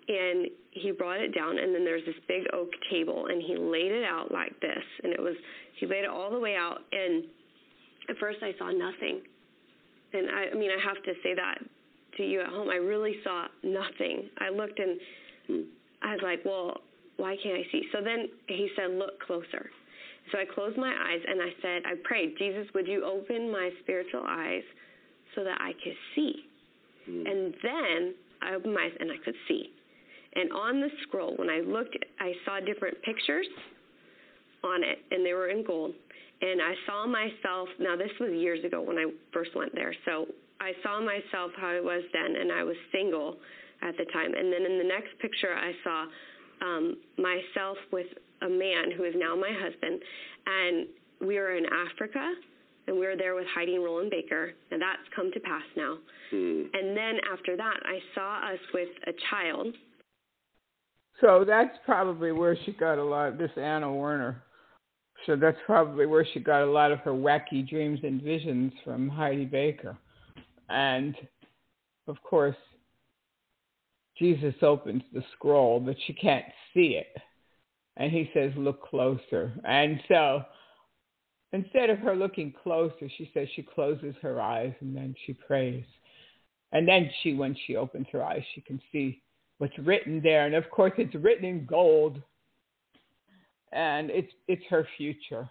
and he brought it down, and then there's this big oak table, and he laid it out like this, and it was, he laid it all the way out, and at first I saw nothing, and I, I mean, I have to say that to you at home, I really saw nothing. I looked, and I was like, well, why can't I see? So then he said, look closer. So I closed my eyes, and I said, I prayed, Jesus, would you open my spiritual eyes so that I could see? Mm. And then I opened my eyes, and I could see. And on the scroll, when I looked, I saw different pictures on it, and they were in gold. And I saw myself, now this was years ago when I first went there, so I saw myself how I was then, and I was single at the time. And then in the next picture, I saw um, myself with a man who is now my husband, and we were in Africa, and we were there with Heidi and Roland Baker, and that's come to pass now. Mm. And then after that, I saw us with a child. So that's probably where she got a lot of this Anna Werner. So that's probably where she got a lot of her wacky dreams and visions from Heidi Baker. And, of course, Jesus opens the scroll, but she can't see it. And he says, look closer. And so instead of her looking closer, she says she closes her eyes and then she prays. And then she, when she opens her eyes, she can see what's written there. And, of course, it's written in gold. And it's it's her future.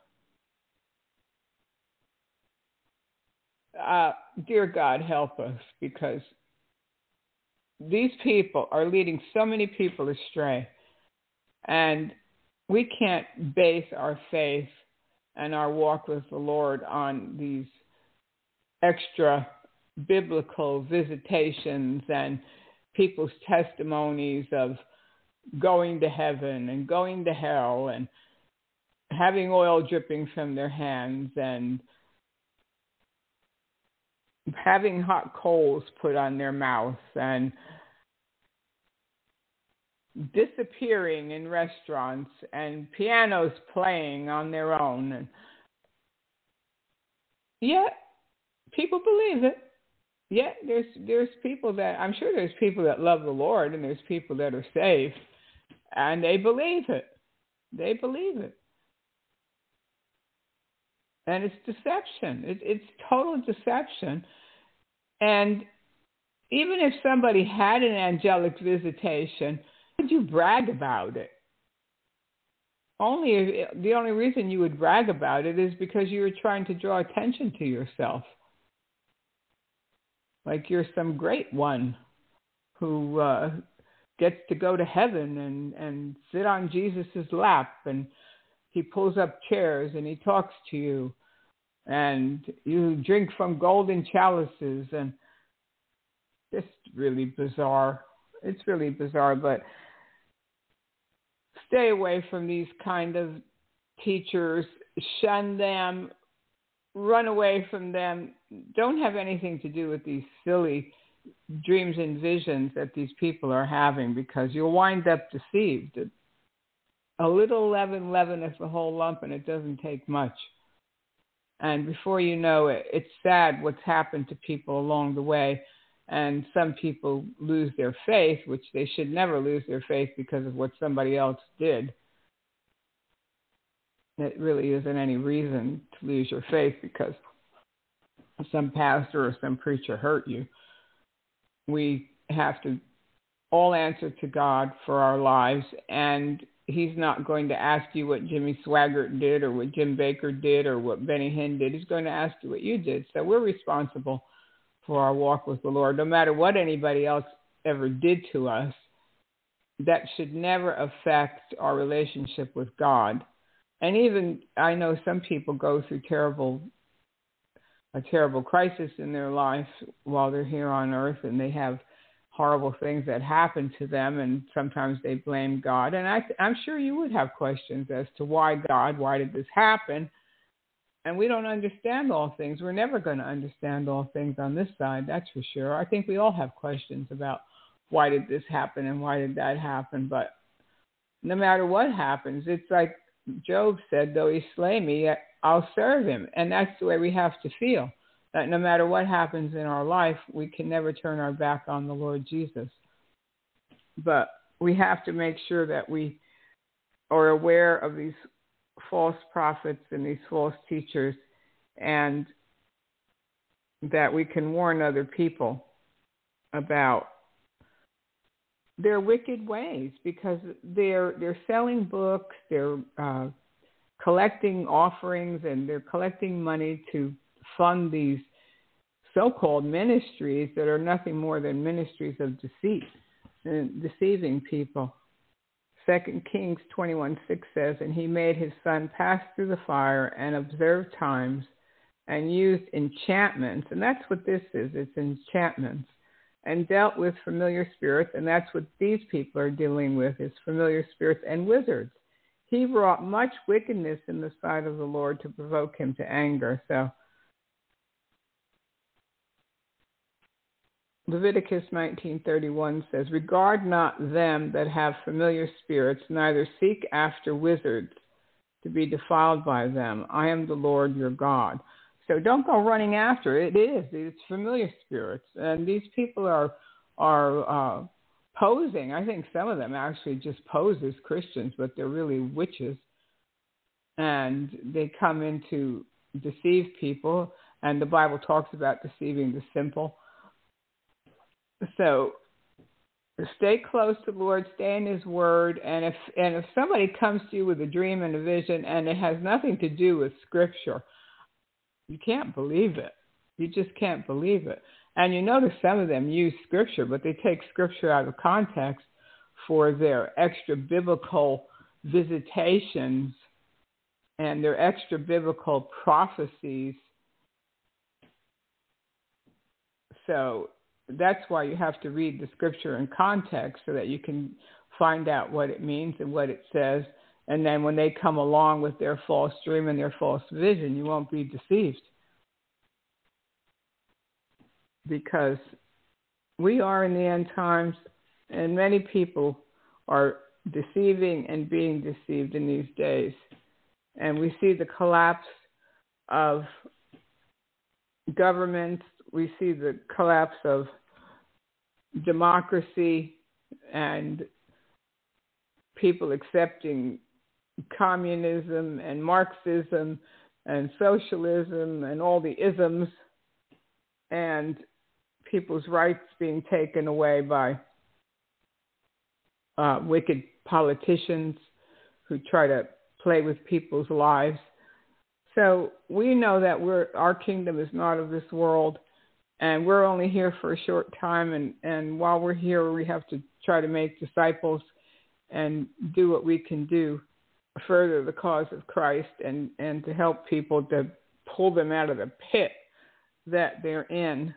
Uh, dear God, help us, because these people are leading so many people astray. And we can't base our faith and our walk with the Lord on these extra biblical visitations and people's testimonies of going to heaven and going to hell and having oil dripping from their hands and having hot coals put on their mouths and disappearing in restaurants and pianos playing on their own. And yet, people believe it. Yet, there's there's people that, I'm sure there's people that love the Lord, and there's people that are saved, and they believe it. They believe it. And it's deception. It, it's total deception. And even if somebody had an angelic visitation, would you brag about it? Only the only reason you would brag about it is because you were trying to draw attention to yourself. Like you're some great one who uh, gets to go to heaven and, and sit on Jesus's lap, and he pulls up chairs and he talks to you, and you drink from golden chalices, and it's really bizarre. It's really bizarre, but stay away from these kind of teachers. Shun them. Run away from them. Don't have anything to do with these silly dreams and visions that these people are having, because you'll wind up deceived. A little leaven leaveneth the whole lump, and it doesn't take much. And before you know it, it's sad what's happened to people along the way. And some people lose their faith, which they should never lose their faith because of what somebody else did. It really isn't any reason to lose your faith because some pastor or some preacher hurt you. We have to all answer to God for our lives, and he's not going to ask you what Jimmy Swaggart did or what Jim Baker did or what Benny Hinn did. He's going to ask you what you did. So we're responsible for our walk with the Lord, no matter what anybody else ever did to us. That should never affect our relationship with God. And even, I know some people go through terrible, a terrible crisis in their life while they're here on earth, and they have horrible things that happen to them, and sometimes they blame God. And I, I'm sure you would have questions as to why God, why did this happen? And we don't understand all things. We're never going to understand all things on this side, that's for sure. I think we all have questions about why did this happen and why did that happen. But no matter what happens, it's like Job said, though he slay me, I'll serve him. And that's the way we have to feel, that no matter what happens in our life, we can never turn our back on the Lord Jesus. But we have to make sure that we are aware of these false prophets and these false teachers, and that we can warn other people about their wicked ways, because they're they're selling books, they're uh, collecting offerings, and they're collecting money to fund these so-called ministries that are nothing more than ministries of deceit and deceiving people. Second Kings twenty-one six says, and he made his son pass through the fire and observe times and used enchantments, and that's what this is, it's enchantments, and dealt with familiar spirits, and that's what these people are dealing with, is familiar spirits and wizards. He wrought much wickedness in the sight of the Lord to provoke him to anger. So Leviticus nineteen thirty-one says, regard not them that have familiar spirits, neither seek after wizards to be defiled by them. I am the Lord your God. So don't go running after it. It is. It's familiar spirits. And these people are are uh, posing. I think some of them actually just pose as Christians, but they're really witches. And they come in to deceive people. And the Bible talks about deceiving the simple. So stay close to the Lord, stay in his word. And if, and if somebody comes to you with a dream and a vision and it has nothing to do with Scripture, you can't believe it. You just can't believe it. And you notice some of them use Scripture, but they take Scripture out of context for their extra biblical visitations and their extra biblical prophecies. So that's why you have to read the Scripture in context, so that you can find out what it means and what it says. And then when they come along with their false dream and their false vision, you won't be deceived. Because we are in the end times, and many people are deceiving and being deceived in these days. And we see the collapse of governments. We see the collapse of democracy and people accepting communism and Marxism and socialism and all the isms, and people's rights being taken away by uh, wicked politicians who try to play with people's lives. So we know that we're, our kingdom is not of this world, and we're only here for a short time, and, and while we're here, we have to try to make disciples and do what we can do to further the cause of Christ, and, and to help people to pull them out of the pit that they're in.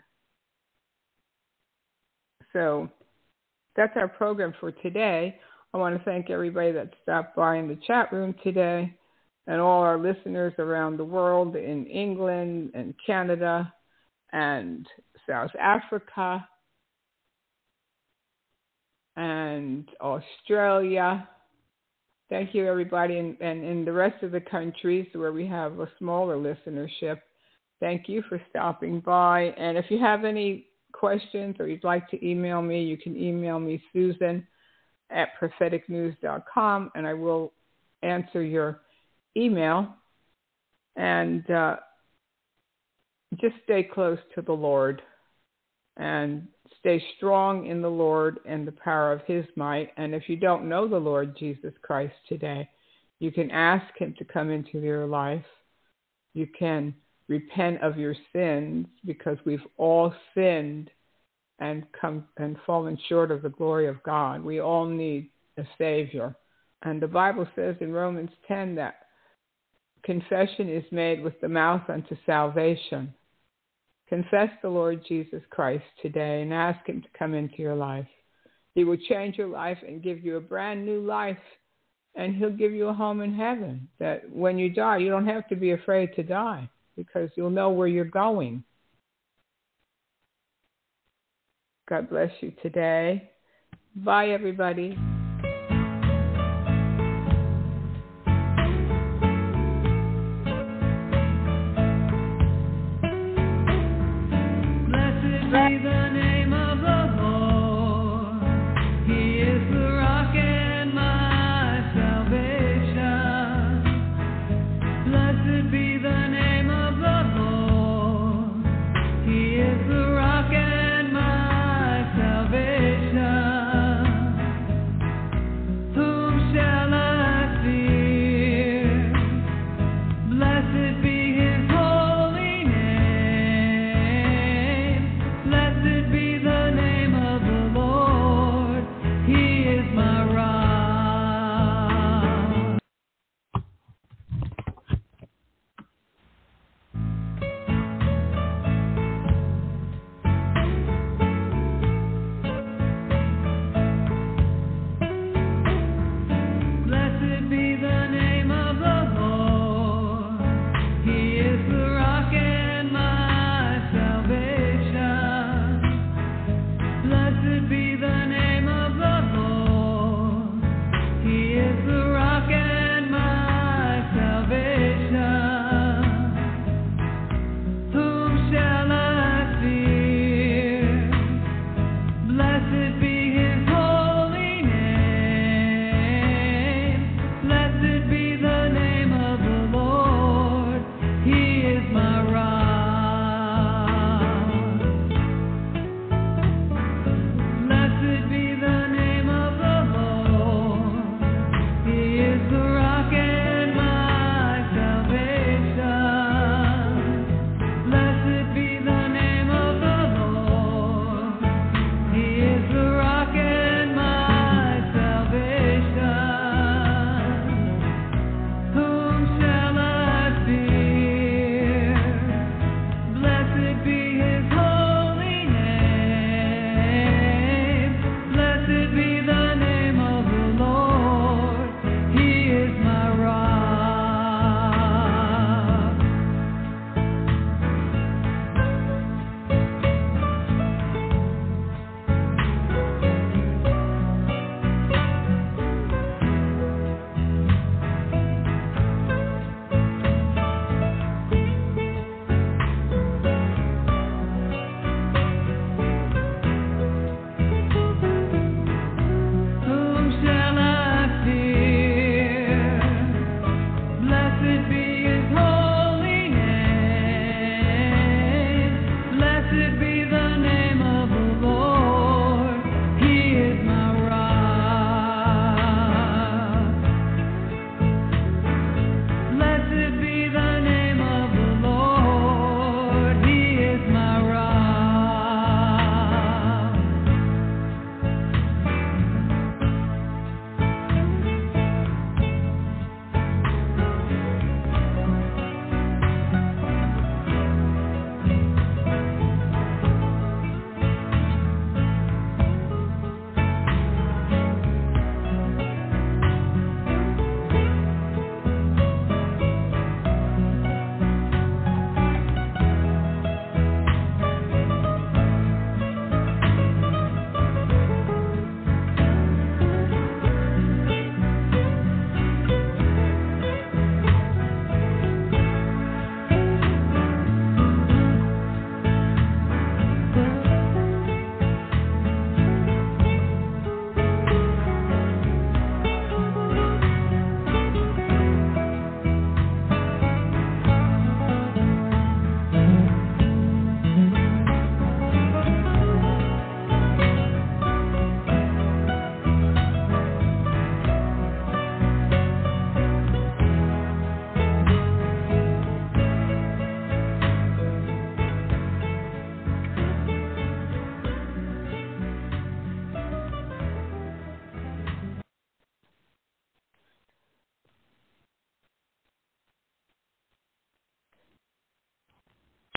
So that's our program for today. I want to thank everybody that stopped by in the chat room today, and all our listeners around the world, in England and Canada and South Africa and Australia. Thank you, everybody, and, and in the rest of the countries where we have a smaller listenership. Thank you for stopping by. And if you have any questions or you'd like to email me, you can email me, Susan at prophetic news dot com, and I will answer your email. And uh, just stay close to the Lord and stay strong in the Lord and the power of his might. And if you don't know the Lord Jesus Christ today, you can ask him to come into your life. You can repent of your sins, because we've all sinned and come and fallen short of the glory of God. We all need a Savior. And the Bible says in Romans ten that confession is made with the mouth unto salvation. Confess the Lord Jesus Christ today and ask him to come into your life. He will change your life and give you a brand new life, and he'll give you a home in heaven, that when you die, you don't have to be afraid to die, because you'll know where you're going. God bless you today. Bye, everybody.